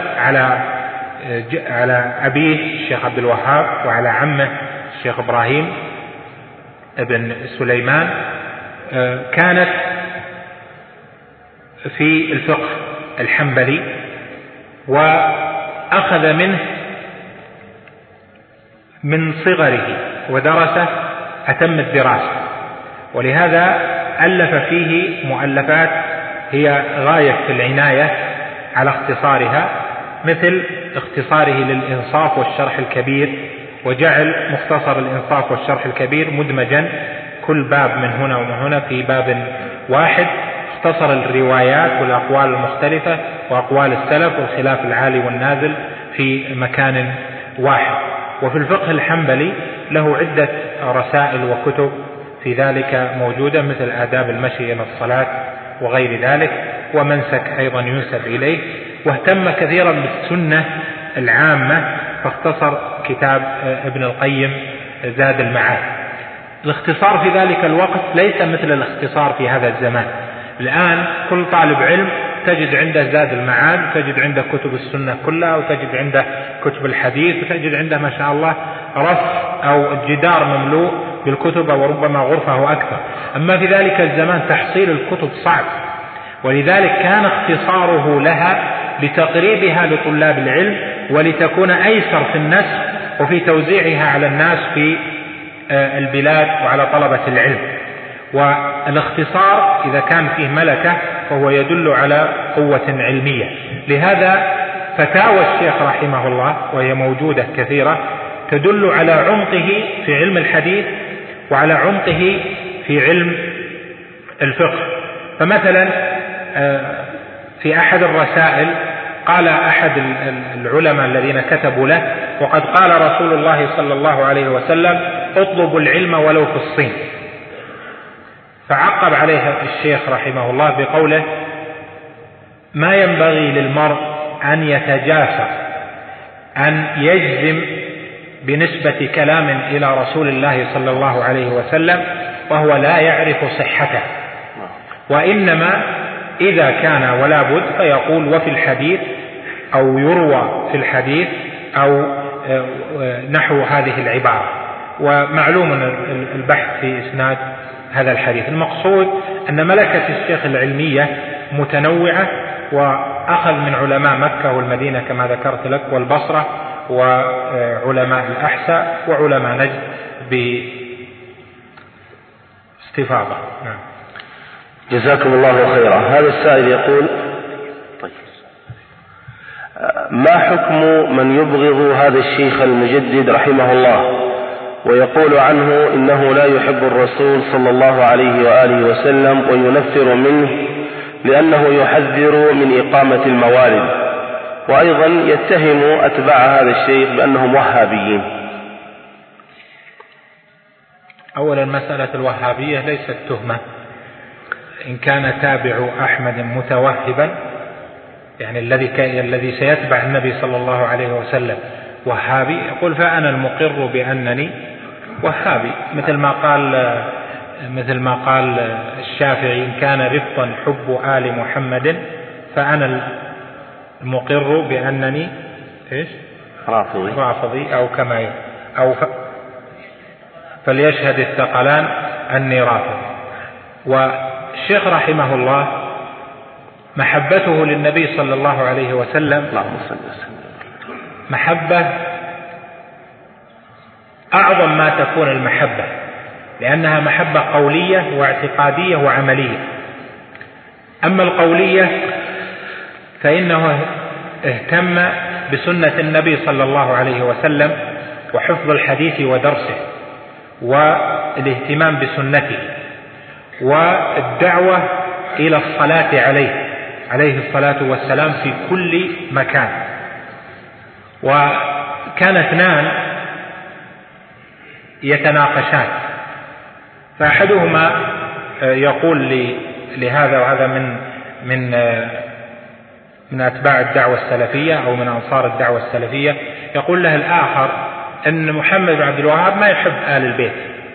على أبيه الشيخ عبد الوهاب وعلى عمه الشيخ إبراهيم ابن سليمان كانت في الفقه الحنبلي، وأخذ منه من صغره ودرسه أتم الدراسة، ولهذا ألف فيه مؤلفات هي غاية في العناية على اختصارها، مثل اختصاره للإنصاف والشرح الكبير، وجعل مختصر الإنصاف والشرح الكبير مدمجا كل باب من هنا ومن هنا في باب واحد، اختصر الروايات والأقوال المختلفة وأقوال السلف والخلاف العالي والنازل في مكان واحد. وفي الفقه الحنبلي له عدة رسائل وكتب في ذلك موجودة، مثل آداب المشي إلى الصلاة وغير ذلك، ومنسك أيضا ينسب إليه. واهتم كثيرا بالسنة العامة، فاختصر كتاب ابن القيم زاد المعاد. الاختصار في ذلك الوقت ليس مثل الاختصار في هذا الزمان. الآن كل طالب علم تجد عنده زاد المعاد، وتجد عنده كتب السنة كلها، وتجد عنده كتب الحديث، وتجد عنده ما شاء الله رف أو الجدار مملوء بالكتب، وربما غرفة أكثر. أما في ذلك الزمان تحصيل الكتب صعب، ولذلك كان اختصاره لها لتقريبها لطلاب العلم، ولتكون أيسر في النسخ وفي توزيعها على الناس في البلاد وعلى طلبة العلم. والاختصار إذا كان فيه ملكة فهو يدل على قوة علمية. لهذا فتاوى الشيخ رحمه الله وهي موجودة كثيرة تدل على عمقه في علم الحديث وعلى عمقه في علم الفقه. فمثلا في أحد الرسائل قال أحد العلماء الذين كتبوا له: وقد قال رسول الله صلى الله عليه وسلم: اطلبوا العلم ولو في الصين. فعقب عليها الشيخ رحمه الله بقوله: ما ينبغي للمرء أن يتجاسر أن يجزم بنسبة كلام إلى رسول الله صلى الله عليه وسلم وهو لا يعرف صحته، وإنما إذا كان ولا بد فيقول وفي الحديث أو يروى في الحديث أو نحو هذه العبارة. ومعلوم البحث في إسناد هذا الحديث. المقصود أن ملكة الشيخ العلمية متنوعة، وأخذ من علماء مكة والمدينة كما ذكرت لك والبصرة وعلماء الأحساء وعلماء نجد باستفاضة. جزاكم الله خيرا. هذا السائل يقول: ما حكم من يبغض هذا الشيخ المجدد رحمه الله ويقول عنه إنه لا يحب الرسول صلى الله عليه وآله وسلم وينفر منه لأنه يحذر من إقامة الموالد، وأيضا يتهم أتباع هذا الشيخ بأنهم وهابيين؟ أولا مسألة الوهابية ليست تهمة. إن كان تابع أحمد متوهبا، يعني الذي سيتبع النبي صلى الله عليه وسلم وهابي، يقول فأنا المقر بأنني وهابي، مثل ما قال الشافعي: إن كان رفضا حب آل محمد فأنا المقر بأنني رافضي أو كما فليشهد الثقلان أني رافض. والشيخ رحمه الله محبته للنبي صلى الله عليه وسلم محبة أعظم ما تكون المحبة، لأنها محبة قولية واعتقادية وعملية. أما القولية فإنه اهتم بسنة النبي صلى الله عليه وسلم وحفظ الحديث ودرسه والاهتمام بسنته والدعوة إلى الصلاة عليه الصلاة والسلام في كل مكان. وكان اثنان يتناقشان، فأحدهما يقول لهذا، وهذا من أتباع الدعوة السلفية أو من أنصار الدعوة السلفية، يقول له الآخر أن محمد بن عبد الوهاب ما يحب آل البيت.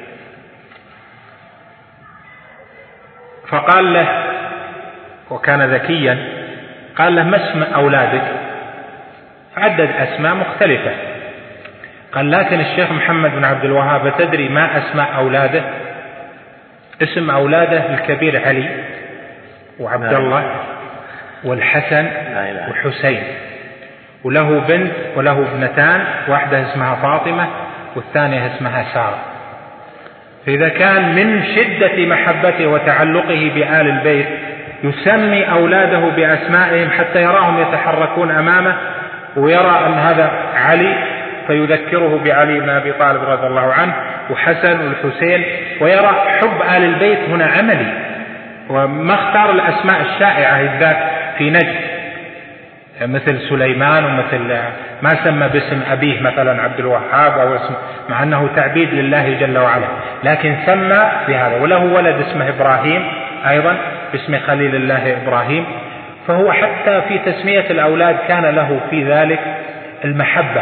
فقال له، وكان ذكيا، قال له: ما اسم أولادك؟ عدد أسماء مختلفة. قال: لكن الشيخ محمد بن عبد الوهاب تدري ما أسماء أولاده؟ اسم أولاده الكبير علي وعبد الله والحسن والحسين، وله بنت وله ابنتان، واحدة اسمها فاطمة والثانية اسمها سارة. فإذا كان من شدة محبته وتعلقه بآل البيت يسمي أولاده بأسمائهم حتى يراهم يتحركون أمامه، ويرى أن هذا علي فيذكره بعلي بن أبي طالب رضي الله عنه، وحسن والحسين، ويرى حب آل البيت هنا عملي، وما اختار الأسماء الشائعة الذات في نجد مثل سليمان، ومثل ما سمى باسم أبيه مثلا عبد الوهاب أو اسم، مع أنه تعبيد لله جل وعلا، لكن سمى بهذا. وله ولد اسمه إبراهيم أيضا باسم خليل الله إبراهيم. فهو حتى في تسمية الأولاد كان له في ذلك المحبة.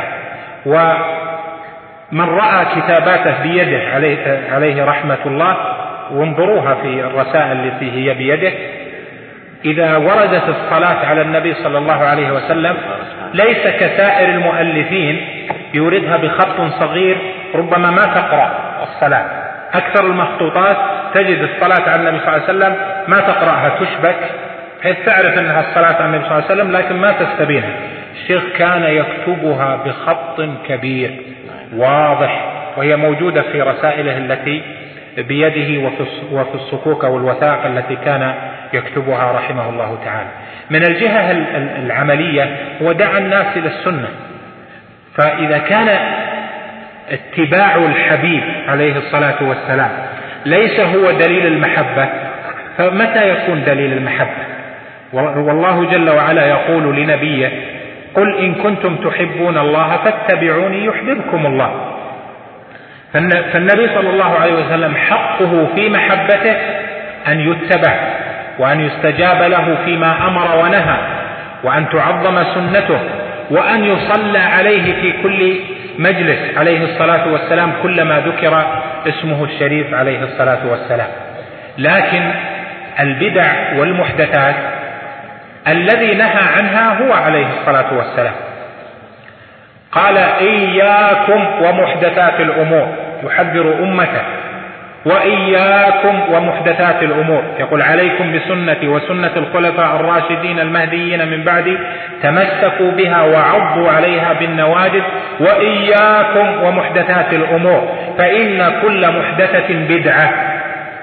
ومن رأى كتاباته بيده عليه رحمة الله، وانظروها في الرسائل التي هي بيده، إذا وردت الصلاة على النبي صلى الله عليه وسلم ليس كسائر المؤلفين يوردها بخط صغير ربما ما تقرأ الصلاة. أكثر المخطوطات تجد الصلاة على النبي صلى الله عليه وسلم ما تقرأها، تشبك حيث تعرف أنها الصلاة على النبي صلى الله عليه وسلم لكن ما تستبينها. الشيخ كان يكتبها بخط كبير واضح، وهي موجودة في رسائله التي بيده وفي الصكوك والوثائق التي كان يكتبها رحمه الله تعالى. من الجهة العملية هو دعا الناس إلى السنة، فإذا كان اتباع الحبيب عليه الصلاة والسلام ليس هو دليل المحبة، فمتى يكون دليل المحبة؟ والله جل وعلا يقول لنبيه: قل إن كنتم تحبون الله فاتبعوني يحببكم الله. فالنبي صلى الله عليه وسلم حقه في محبته أن يتبع، وأن يستجاب له فيما أمر ونهى، وأن تعظم سنته، وأن يصلى عليه في كل مجلس عليه الصلاة والسلام كلما ذكر اسمه الشريف عليه الصلاة والسلام. لكن البدع والمحدثات الذي نهى عنها هو عليه الصلاة والسلام. قال: إياكم ومحدثات الأمور، يحذر أمته: وإياكم ومحدثات الأمور، يقول: عليكم بسنتي وسنة الخلفاء الراشدين المهديين من بعدي، تمسكوا بها وعضوا عليها بالنواجذ، وإياكم ومحدثات الأمور فإن كل محدثة بدعة.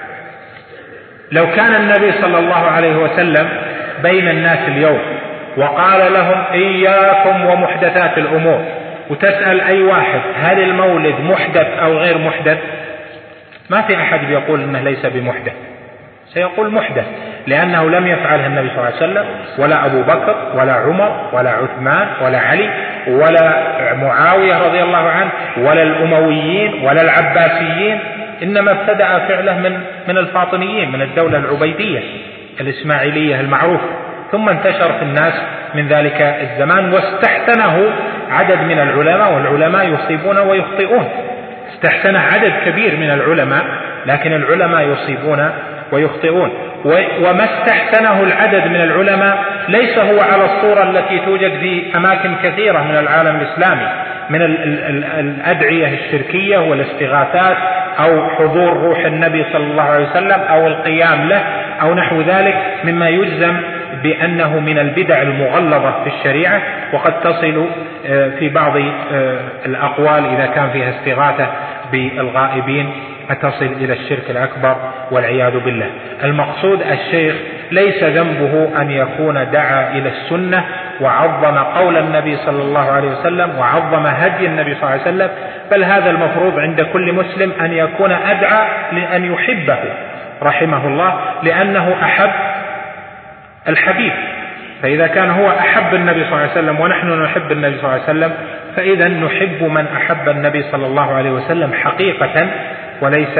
لو كان النبي صلى الله عليه وسلم بين الناس اليوم وقال لهم: إياكم ومحدثات الأمور، وتسأل أي واحد: هل المولد محدث أو غير محدث؟ ما في أحد بيقول إنه ليس بمحدث، سيقول محدث، لأنه لم يفعله النبي صلى الله عليه وسلم، ولا أبو بكر، ولا عمر، ولا عثمان، ولا علي، ولا معاوية رضي الله عنه، ولا الأمويين، ولا العباسيين، إنما ابتدأ فعله من الفاطميين، من الدولة العبيدية الإسماعيلية المعروفة، ثم انتشر في الناس من ذلك الزمان، واستحسنه عدد من العلماء، والعلماء يصيبون ويخطئون. استحسن عدد كبير من العلماء، لكن العلماء يصيبون ويخطئون. وما استحسنه العدد من العلماء ليس هو على الصورة التي توجد في أماكن كثيرة من العالم الإسلامي من الأدعية الشركية والاستغاثات، أو حضور روح النبي صلى الله عليه وسلم، أو القيام له، أو نحو ذلك مما يجزم بأنه من البدع المغلظة في الشريعة، وقد تصل في بعض الأقوال إذا كان فيها استغاثة بالغائبين تصل إلى الشرك الأكبر والعياذ بالله. المقصود الشيخ ليس ذنبه أن يكون دعا إلى السنة وعظم قول النبي صلى الله عليه وسلم وعظم هدي النبي صلى الله عليه وسلم، بل هذا المفروض عند كل مسلم أن يكون أدعى لأن يحبه رحمه الله، لأنه أحب الحبيب. فإذا كان هو أحب النبي صلى الله عليه وسلم ونحن نحب النبي صلى الله عليه وسلم، فإذا نحب من أحب النبي صلى الله عليه وسلم حقيقة وليس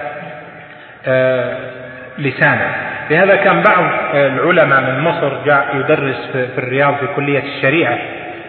لسانا. لهذا كان بعض العلماء من مصر جاء يدرس في الرياض في كلية الشريعة،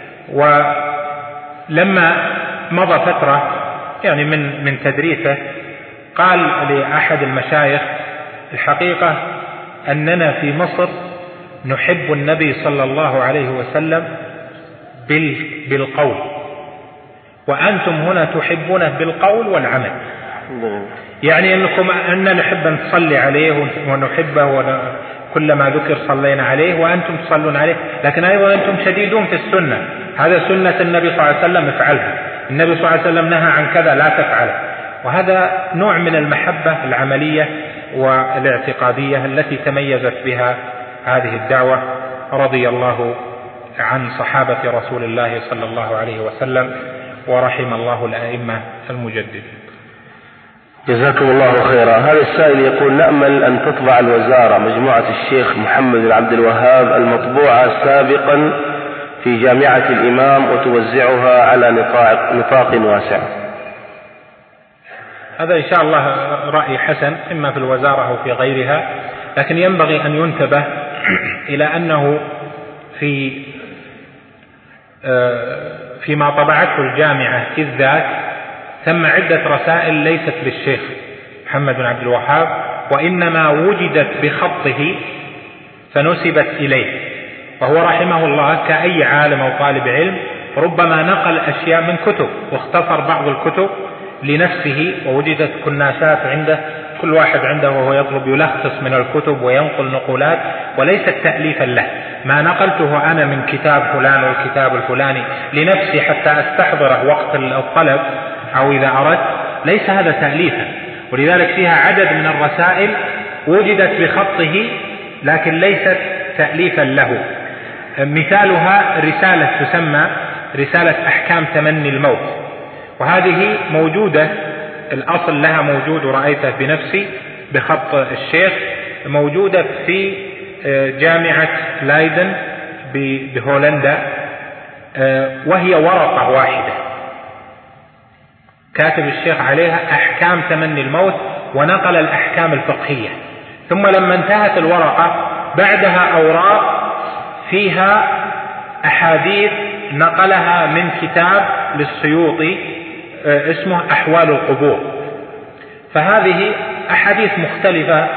ولما مضى فترة يعني من تدريسه قال لأحد المشايخ: الحقيقة أننا في مصر نحب النبي صلى الله عليه وسلم بالقول، وأنتم هنا تحبونه بالقول والعمل. يعني أننا نحب أن نصلي عليه ونحبه، كلما ذكر صلينا عليه، وأنتم تصلون عليه، لكن أيضا أنتم شديدون في السنة. هذا سنة النبي صلى الله عليه وسلم افعلها، النبي صلى الله عليه وسلم نهى عن كذا لا تفعله. وهذا نوع من المحبة العملية والاعتقادية التي تميزت بها هذه الدعوة، رضي الله عن صحابة رسول الله صلى الله عليه وسلم، ورحم الله الأئمة المجددين. جزاكم الله خيرا. هذا السائل يقول: نأمل أن تطبع الوزارة مجموعة الشيخ محمد بن عبد الوهاب المطبوعة سابقا في جامعة الإمام وتوزعها على نطاق واسع. هذا إن شاء الله رأي حسن، إما في الوزارة أو في غيرها، لكن ينبغي أن ينتبه إلى أنه فيما طبعته الجامعة إذ ذاك ثم عدة رسائل ليست للشيخ محمد بن عبد الوهاب، وإنما وجدت بخطه فنسبت إليه، وهو رحمه الله كأي عالم أو طالب علم ربما نقل أشياء من كتب واختصر بعض الكتب لنفسه، ووجدت كناسات عنده، كل واحد عنده وهو يطلب يلخص من الكتب وينقل نقولات وليست تأليفا له. ما نقلته أنا من كتاب فلان والكتاب الفلاني لنفسي حتى أستحضره وقت الطلب أو إذا أردت، ليس هذا تأليفا. ولذلك فيها عدد من الرسائل وجدت بخطه لكن ليست تأليفا له. مثالها رسالة تسمى رسالة أحكام تمني الموت، وهذه موجودة، الأصل لها موجود ورأيته بنفسي بخط الشيخ، موجودة في جامعة لايدن بهولندا، وهي ورقة واحدة كاتب الشيخ عليها أحكام تمني الموت، ونقل الأحكام الفقهية. ثم لما انتهت الورقة بعدها أوراق فيها أحاديث نقلها من كتاب للسيوطي اسمه أحوال القبور، فهذه أحاديث مختلفة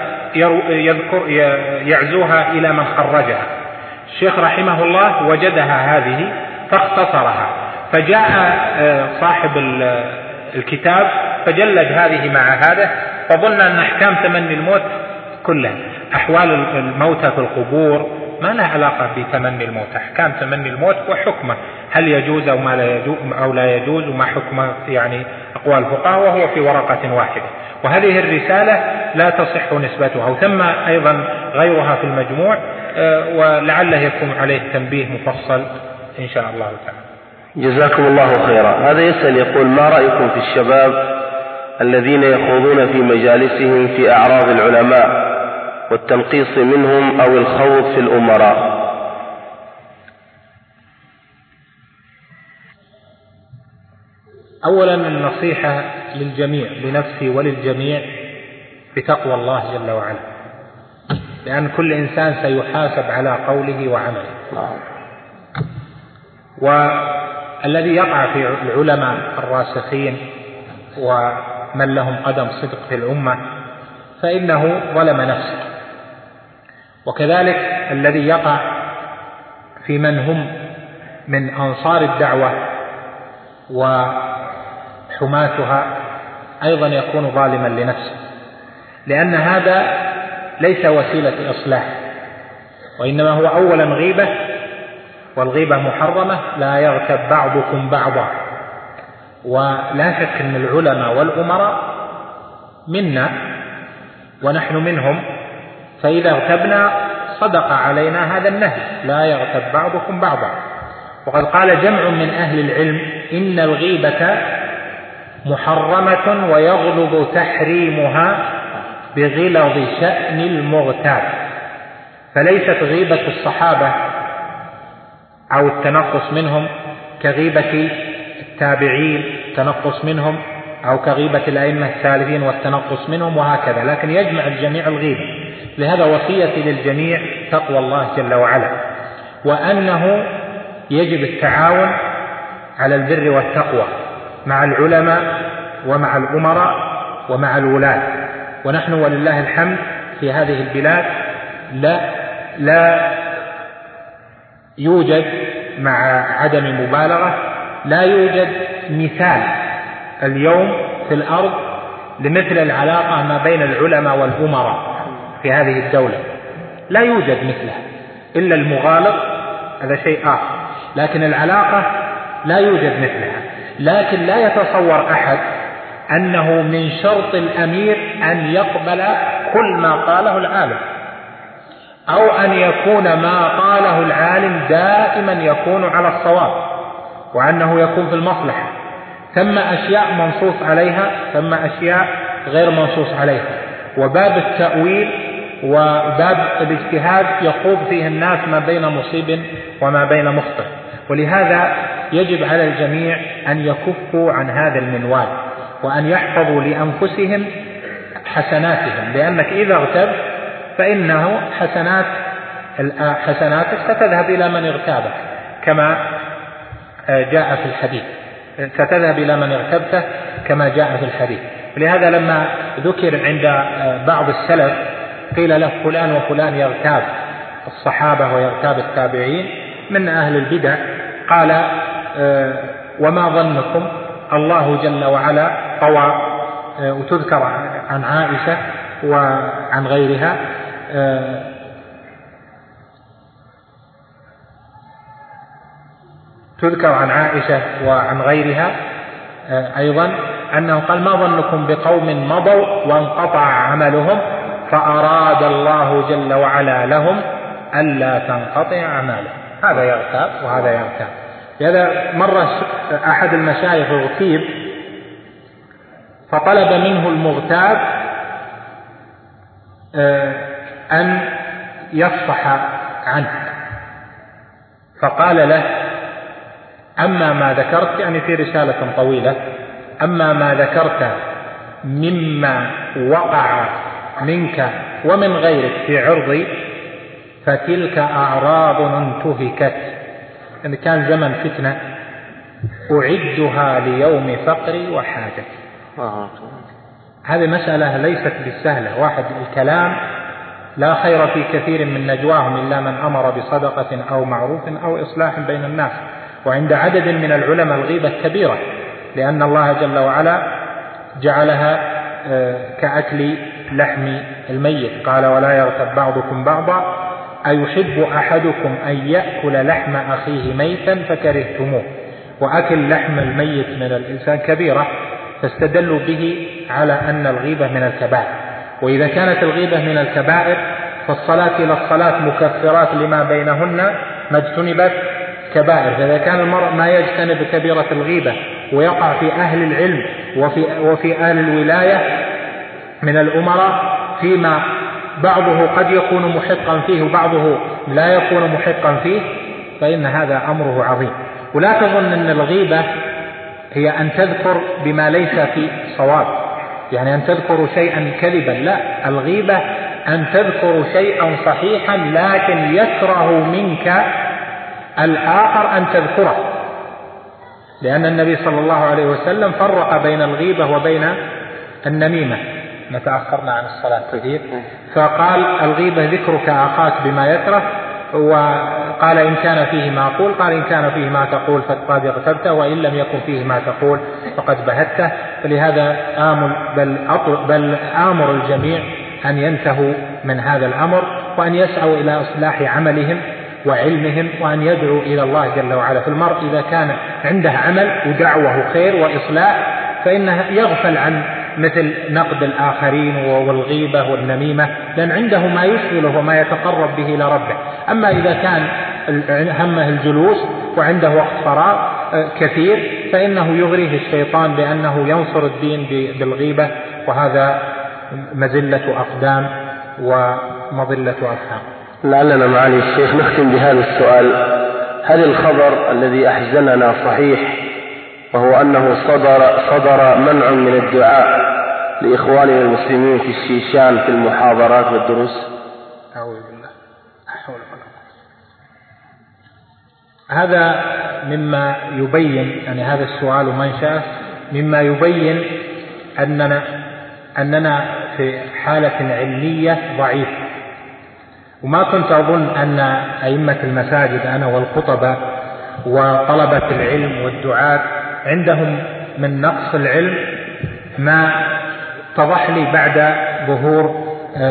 يعزوها إلى من خرجها. الشيخ رحمه الله وجدها هذه فاختصرها، فجاء صاحب الكتاب فجلد هذه مع هذا، فظن أن أحكام تمني الموت كلها أحوال الموتى في القبور ما لها علاقة بتمني الموت. أحكام تمني الموت وحكمه، هل يجوز أو ما لا يجوز أو لا يجوز، وما حكمه يعني أقوال الفقهاء، وهو في ورقة واحدة. وهذه الرسالة لا تصح نسبتها، وثم أيضا غيرها في المجموع، ولعله يكون عليه تنبيه مفصل إن شاء الله تعالى. جزاكم الله خيرا. هذا يسأل يقول: ما رأيكم في الشباب الذين يخوضون في مجالسهم في أعراض العلماء والتنقيص منهم أو الخوض في الأمراء؟ أولا النصيحة للجميع، لنفسي وللجميع، بتقوى الله جل وعلا، لأن كل إنسان سيحاسب على قوله وعمله. والذي يقع في العلماء الراسخين ومن لهم قدم صدق في الأمة فإنه ظلم نفسه، وكذلك الذي يقع في من هم من أنصار الدعوة وحماتها أيضا يكون ظالما لنفسه، لأن هذا ليس وسيلة إصلاح، وإنما هو أولا غيبة، والغيبة محرمة، لا يغتب بعضكم بعضا. ولا شك أن العلماء والأمراء منا ونحن منهم، فإذا اغتبنا صدق علينا هذا النهي، لا يغتب بعضكم بعضا. وقد قال جمع من أهل العلم: إن الغيبة محرمة ويغلظ تحريمها بغلظ شأن المغتاب. فليست غيبة الصحابة أو التنقص منهم كغيبة التابعين التنقص منهم، أو كغيبة الأئمة السالفين والتنقص منهم، وهكذا، لكن يجمع الجميع الغيبة. لهذا وصيتي للجميع تقوى الله جل وعلا، وأنه يجب التعاون على البر والتقوى مع العلماء ومع الأمراء ومع الولاة. ونحن ولله الحمد في هذه البلاد لا يوجد، مع عدم مبالغة، لا يوجد مثال اليوم في الأرض لمثل العلاقة ما بين العلماء والأمراء في هذه الدولة، لا يوجد مثلها إلا المغالط، هذا شيء آخر، لكن العلاقة لا يوجد مثلها. لكن لا يتصور أحد أنه من شرط الأمير أن يقبل كل ما قاله العالم، أو أن يكون ما قاله العالم دائما يكون على الصواب، وأنه يكون في المصلحة. ثم أشياء منصوص عليها، ثم أشياء غير منصوص عليها، وباب التأويل وباب الاجتهاد يخوض فيه الناس ما بين مصيب وما بين مخطئ. ولهذا يجب على الجميع أن يكفوا عن هذا المنوال، وأن يحفظوا لأنفسهم حسناتهم، لأنك إذا اغتبت فإنه حسناتك ستذهب إلى من اغتابك، كما جاء في الحديث، ستذهب إلى من اغتبته كما جاء في الحديث. لهذا لما ذكر عند بعض السلف قيل له فلان وفلان يغتاب الصحابة ويغتاب التابعين من أهل البدع، قال: وما ظنكم؟ الله جل وعلا طوى. وتذكر عن عائشة وعن غيرها تذكر عن عائشة وعن غيرها أيضا أنه قال: ما ظنكم بقوم مضوا وانقطع عملهم فأراد الله جل وعلا لهم ألا تنقطع أعمالهم. هذا يغتاب وهذا يغتاب. لهذا مرة أحد المشايخ اغتيب فطلب منه المغتاب أن يفصح عنه، فقال له: أما ما ذكرت، يعني في رسالة طويلة، أما ما ذكرت مما وقع منك ومن غيرك في عرضي فتلك أعراض انتهكت، يعني كان زمن فتنة أعدها ليوم فقري وحاجتي. هذه مسألة ليست بالسهلة. واحد الكلام لا خير في كثير من نجواهم إلا من أمر بصدقة أو معروف أو إصلاح بين الناس. وعند عدد من العلماء الغيبة كبيرة، لأن الله جل وعلا جعلها كأكل لحم الميت. قال: ولا يغتب بعضكم بعضا أيحب أحدكم أن يأكل لحم أخيه ميتا فكرهتموه. وأكل لحم الميت من الإنسان كبيرة، فاستدلوا به على أن الغيبة من الكبائر. وإذا كانت الغيبة من الكبائر فالصلاة إلى الصلاة مكفرات لما بينهن ما اجتنبت كبائر. فإذا كان المرء ما يجتنب كبيرة الغيبة ويقع في أهل العلم وفي أهل الولاية من الأمراء فيما بعضه قد يكون محقا فيه وبعضه لا يكون محقا فيه، فإن هذا أمره عظيم. ولا تظن أن الغيبة هي أن تذكر بما ليس في صواب، يعني أن تذكر شيئا كذبا، لا، الغيبة أن تذكر شيئا صحيحا لكن يكره منك الآخر أن تذكره، لأن النبي صلى الله عليه وسلم فرق بين الغيبة وبين النميمة. نتأخرنا عن الصلاة كثير، فقال: الغيبة ذكرك أخاك بما يكره، وقال: إن كان فيه ما أقول، قال: إن كان فيه ما تقول فقد اغتبته، وإن لم يكن فيه ما تقول فقد بهته. فلهذا بل آمر الجميع أن ينتهوا من هذا الأمر، وأن يسعوا إلى إصلاح عملهم وعلمهم، وأن يدعوا إلى الله جل وعلا. فالمرء إذا كان عنده عمل ودعوه خير وإصلاح فإنه يغفل عن مثل نقد الآخرين والغيبة والنميمة، لأن عنده ما يشغله وما يتقرب به إلى ربه. أما إذا كان همه الجلوس وعنده وقت فراغ كثير فإنه يغريه الشيطان بأنه ينصر الدين بالغيبة، وهذا مزلة أقدام ومضلة أفهام. لعلنا معالي الشيخ نختم بهذا السؤال: هل الخبر الذي أحزننا صحيح، وهو أنه صدر منع من الدعاء لإخواننا المسلمين في الشيشان في المحاضرات والدروس؟ أعوذ بالله، أحول ولا قوة. هذا مما يبين، يعني هذا السؤال منشأ مما يبين أننا في حالة علمية ضعيفة. وما كنت أظن أن أئمة المساجد أنا والخطبة وطلبة العلم والدعاة عندهم من نقص العلم ما اتضح لي بعد ظهور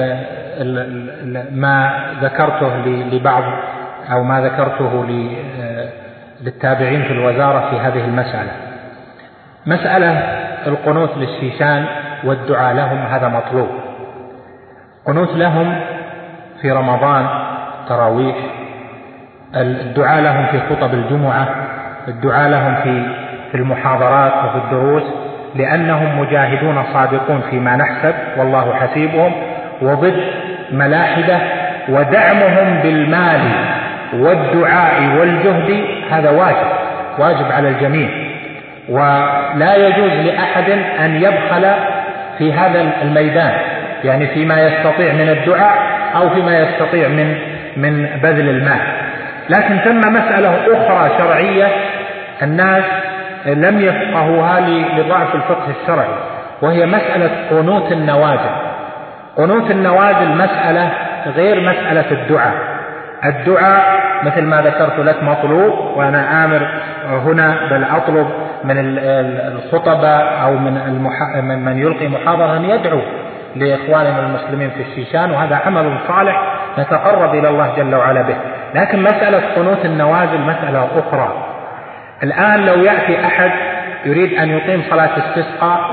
ما ذكرته لبعض أو ما ذكرته للتابعين في الوزارة في هذه المسألة. مسألة القنوت للشيشان والدعاء لهم هذا مطلوب. قنوت لهم في رمضان تراويح، الدعاء لهم في خطب الجمعة، الدعاء لهم في المحاضرات وفي الدروس، لأنهم مجاهدون صادقون فيما نحسب والله حسيبهم، وضد ملاحدة. ودعمهم بالمال والدعاء والجهد هذا واجب على الجميع، ولا يجوز لأحد أن يبخل في هذا الميدان، يعني فيما يستطيع من الدعاء أو فيما يستطيع من بذل المال. لكن ثم مسألة أخرى شرعية الناس لم يفقهوها لضعف الفقه الشرعي، وهي مسألة قنوت النوازل. قنوت النوازل مسألة غير مسألة الدعاء. الدعاء مثل ما ذكرت لك مطلوب، وأنا آمر هنا بل أطلب من الخطبة أو من يلقي محاضرة أن يدعو لإخواننا المسلمين في الشيشان، وهذا عمل صالح نتقرب إلى الله جل وعلا به. لكن مسألة قنوت النوازل مسألة أخرى. الآن لو يأتي أحد يريد أن يقيم صلاة استسقاء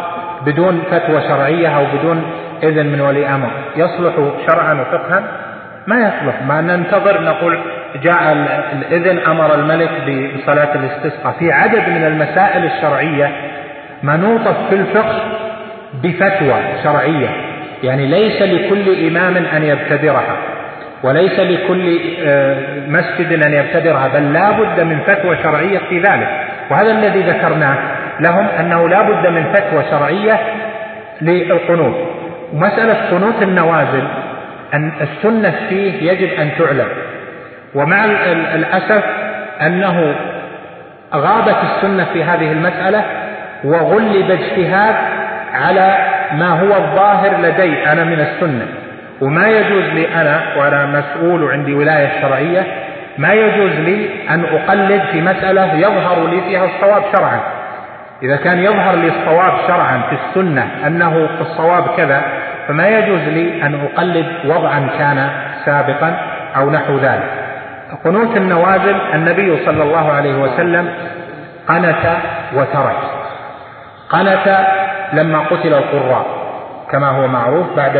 بدون فتوى شرعية أو بدون إذن من ولي أمر يصلح شرعا وفقها؟ ما يصلح. ما ننتظر نقول جاء الإذن أمر الملك بصلاة الاستسقاء. في عدد من المسائل الشرعية منوطة في الفقه بفتوى شرعية، يعني ليس لكل إمام أن يبتدرها وليس لكل مسجد أن يبتدرها، بل لا بد من فتوى شرعية في ذلك. وهذا الذي ذكرناه لهم، أنه لا بد من فتوى شرعية للقنوت. ومسألة قنوت النوازل أن السنة فيه يجب أن تعلم، ومع الأسف أنه غابت السنة في هذه المسألة وغلب اجتهاد على ما هو الظاهر لدي أنا من السنة. وما يجوز لي أنا وأنا مسؤول عندي ولاية شرعية، ما يجوز لي أن أقلد في مسألة يظهر لي فيها الصواب شرعا. إذا كان يظهر لي الصواب شرعا في السنة أنه في الصواب كذا، فما يجوز لي أن أقلد وضعا كان سابقا أو نحو ذلك. قنوت النوازل النبي صلى الله عليه وسلم قنت وترك. قنت لما قتل القراء كما هو معروف بعد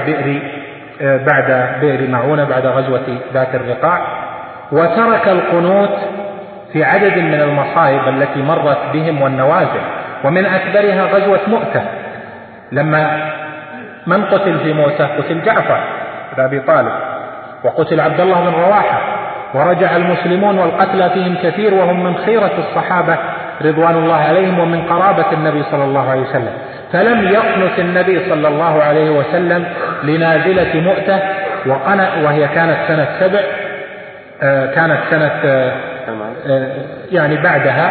بئر معونة، بعد غزوة ذات الرقاع، وترك القنوت في عدد من المصائب التي مرت بهم والنوازل، ومن أكبرها غزوة مؤتة. لما من قتل في مؤتة؟ قتل جعفر بن أبي طالب، وقتل عبد الله بن رواحة، ورجع المسلمون والقتلى فيهم كثير، وهم من خيرة الصحابة رضوان الله عليهم ومن قرابة النبي صلى الله عليه وسلم. فلم يقنت النبي صلى الله عليه وسلم لنازلة مؤتة، وهي كانت سنة 7، كانت سنة يعني بعدها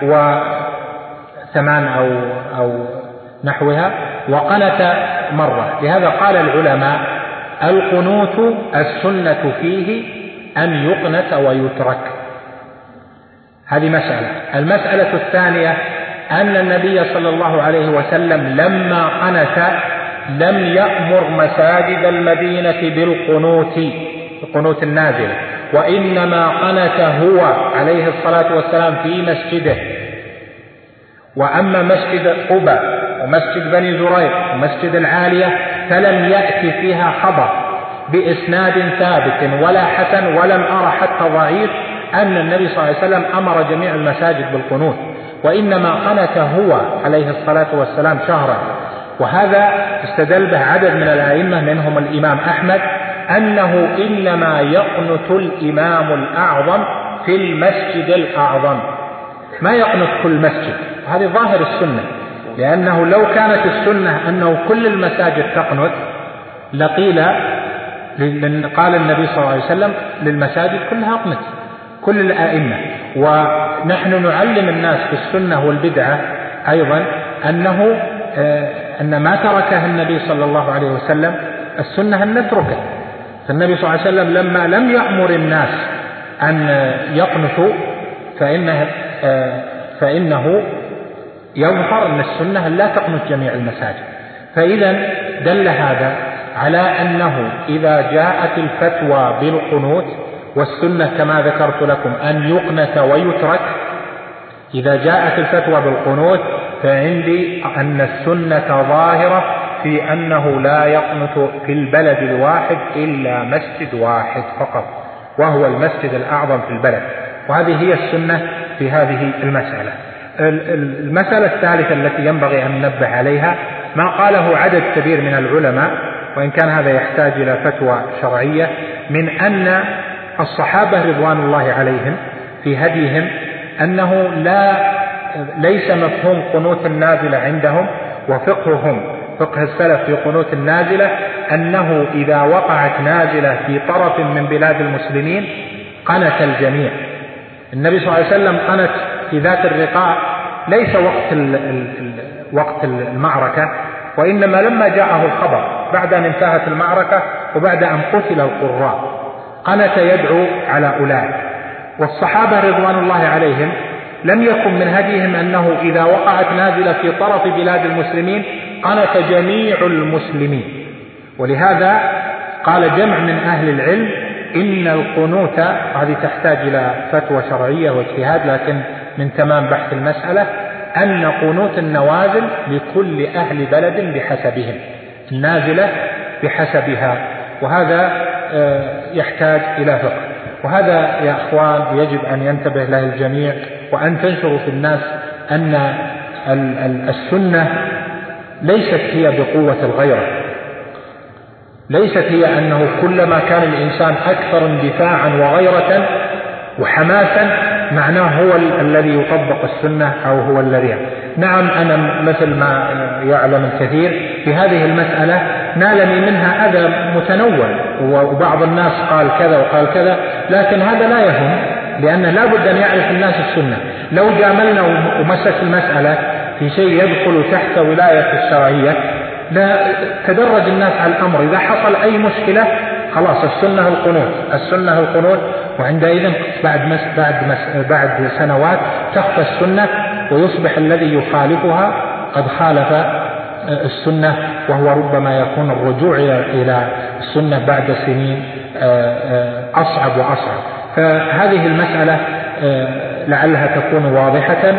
8 أو نحوها، وقنت مرة. لهذا قال العلماء القنوت السنة فيه أن يقنت ويترك. هذه مسألة. المسألة الثانية أن النبي صلى الله عليه وسلم لما قنت لم يأمر مساجد المدينة بالقنوت النازلة، وإنما قنت هو عليه الصلاة والسلام في مسجده. وأما مسجد قباء ومسجد بني زريق ومسجد العالية فلم يأتي فيها خبر بإسناد ثابت ولا حسن، ولم أرى حتى ضعيف أن النبي صلى الله عليه وسلم أمر جميع المساجد بالقنوت، وإنما قنت هو عليه الصلاة والسلام شهرا. وهذا استدل به عدد من الأئمة منهم الإمام أحمد أنه إنما يقنت الإمام الأعظم في المسجد الأعظم، ما يقنت كل مسجد. هذه ظاهر السنة، لأنه لو كانت السنة أنه كل المساجد تقنت لقيل قال النبي صلى الله عليه وسلم للمساجد كلها اقنت، كل الآئمة. ونحن نعلم الناس في السنة والبدعة أيضا أن ما تركه النبي صلى الله عليه وسلم السنة أن نتركه. فالنبي صلى الله عليه وسلم لما لم يأمر الناس أن يقنتوا فإنه يظهر أن السنة لا تقنت جميع المساجد. فإذا دل هذا على أنه إذا جاءت الفتوى بالقنوت، والسنة كما ذكرت لكم أن يقنت ويترك، إذا جاءت الفتوى بالقنوت فعندي أن السنة ظاهرة في أنه لا يقنت في البلد الواحد إلا مسجد واحد فقط، وهو المسجد الأعظم في البلد. وهذه هي السنة في هذه المسألة. المسألة الثالثة التي ينبغي أن ننبه عليها ما قاله عدد كبير من العلماء، وإن كان هذا يحتاج إلى فتوى شرعية، من أن الصحابة رضوان الله عليهم في هديهم أنه ليس مفهوم قنوت النازلة عندهم، وفقههم فقه السلف في قنوت النازلة أنه إذا وقعت نازلة في طرف من بلاد المسلمين قنت الجميع. النبي صلى الله عليه وسلم قنت في ذات الرقاع ليس وقت المعركة، وإنما لما جاءه الخبر بعد أن انتهت المعركة وبعد أن قتل القراء قنت يدعو على أولئك. والصحابة رضوان الله عليهم لم يكن من هديهم أنه إذا وقعت نازلة في طرف بلاد المسلمين قنت جميع المسلمين. ولهذا قال جمع من أهل العلم إن القنوت، هذه تحتاج إلى فتوى شرعية واجتهاد، لكن من تمام بحث المسألة أن قنوت النوازل لكل أهل بلد بحسبهم، النازلة بحسبها، وهذا يحتاج إلى فقه. وهذا يا أخوان يجب أن ينتبه له الجميع، وأن تنشروا في الناس أن السنة ليست هي بقوة الغيرة، ليست هي أنه كلما كان الإنسان أكثر اندفاعا وغيرة وحماسا معناه هو الذي يطبق السنة أو هو الذي. نعم أنا مثل ما يعلم الكثير في هذه المسألة نالني منها أذى متنوع، وبعض الناس قال كذا وقال كذا، لكن هذا لا يهم، لأن لا بد أن يعرف الناس السنة. لو جاملنا ومسك المسألة في شيء يدخل تحت ولاية الشرعية لا تدرج الناس على الأمر، إذا حصل أي مشكلة خلاص السنة القنوت، السنة القنوت، وعندئذ بعد سنوات تخفى السنة ويصبح الذي يخالفها قد خالف السنة، وهو ربما يكون الرجوع إلى السنة بعد سنين أصعب وأصعب. فهذه المسألة لعلها تكون واضحة،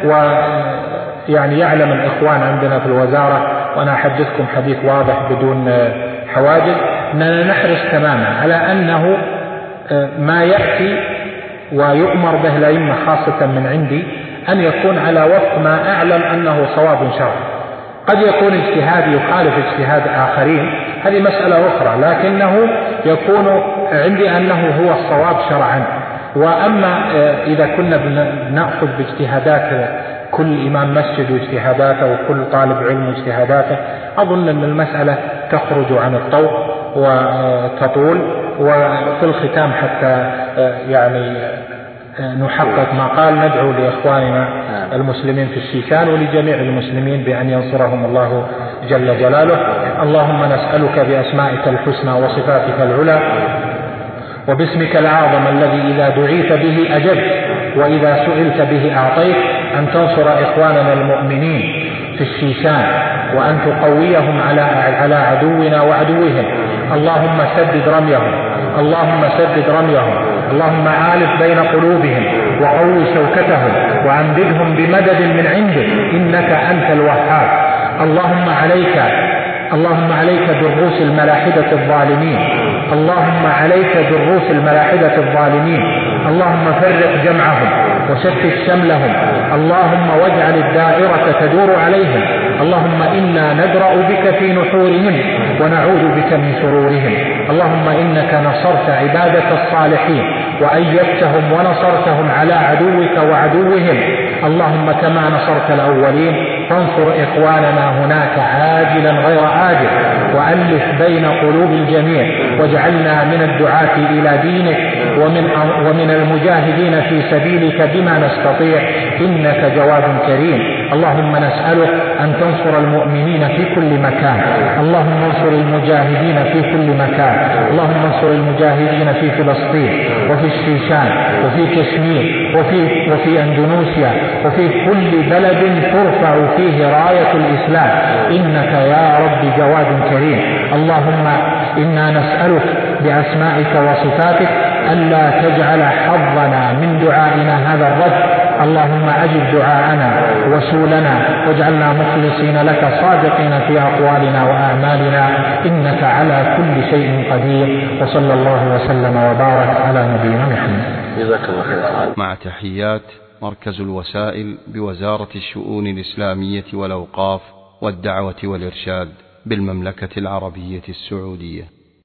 ويعني يعلم الإخوان عندنا في الوزارة، وأنا أحدثكم حديث واضح بدون حواجز، أننا نحرص تماما على أنه ما يأتي ويؤمر به الأئمة خاصة من عندي أن يكون على وفق ما أعلم أنه صواب شرعي. قد يكون اجتهاد يخالف اجتهاد آخرين، هذه مسألة أخرى، لكنه يكون عندي أنه هو الصواب شرعا. وأما إذا كنا بنأخذ باجتهادات كل إمام مسجد واجتهاداته وكل طالب علم واجتهاداته، أظن أن المسألة تخرج عن الطوق وتطول. وفي الختام حتى يعني نحقق ما قال، ندعو لإخواننا المسلمين في الشيشان ولجميع المسلمين بأن ينصرهم الله جل جلاله. اللهم نسألك بأسمائك الحسنى وصفاتك العلى وباسمك الأعظم الذي إذا دعيت به أجبت وإذا سئلت به أعطيت، أن تنصر إخواننا المؤمنين في الشيشان، وأن تقويهم على عدونا وعدوهم. اللهم سدد رميهم، اللهم سدد رميهم، اللهم عالف بين قلوبهم وقوي شوكتهم وأمددهم بمدد من عندك، إنك أنت الوهاب. اللهم عليك بالرؤوس الملاحدة الظالمين، اللهم عليك بالرؤوس الملاحدة الظالمين، اللهم فرق جمعهم وشتت شملهم، اللهم واجعل الدائرة تدور عليهم. اللهم إنا ندرأ بك في نحورهم ونعوذ بك من شرورهم. اللهم إنك نصرت عبادك الصالحين وأيدتهم ونصرتهم على عدوك وعدوهم. اللهم كما نصرت الأولين فانصر إخواننا هناك عاجلا غير آجل، وألف بين قلوب الجميع، واجعلنا من الدعاة إلى دينك ومن المجاهدين في سبيلك بما نستطيع، إنك جواد كريم. اللهم نسألك أن تنصر المؤمنين في كل مكان، اللهم انصر المجاهدين في كل مكان، اللهم انصر المجاهدين في فلسطين وفي الشيشان وفي كشمير وفي أندونيسيا وفي كل بلد ترفع فيه راية الإسلام، إنك يا رب جواد كريم. اللهم إنا نسألك بأسمائك وصفاتك ألا تجعل حظنا من دعائنا هذا الرد. اللهم أجب دعاءنا وسولنا واجعلنا مخلصين لك صادقين في أقوالنا وأعمالنا، إنك على كل شيء قدير. وصلى الله وسلم وبارك على نبينا محمد. جزاك الله خير. مع تحيات مركز الوسائل بوزارة الشؤون الإسلامية والأوقاف والدعوة والإرشاد بالمملكة العربية السعودية.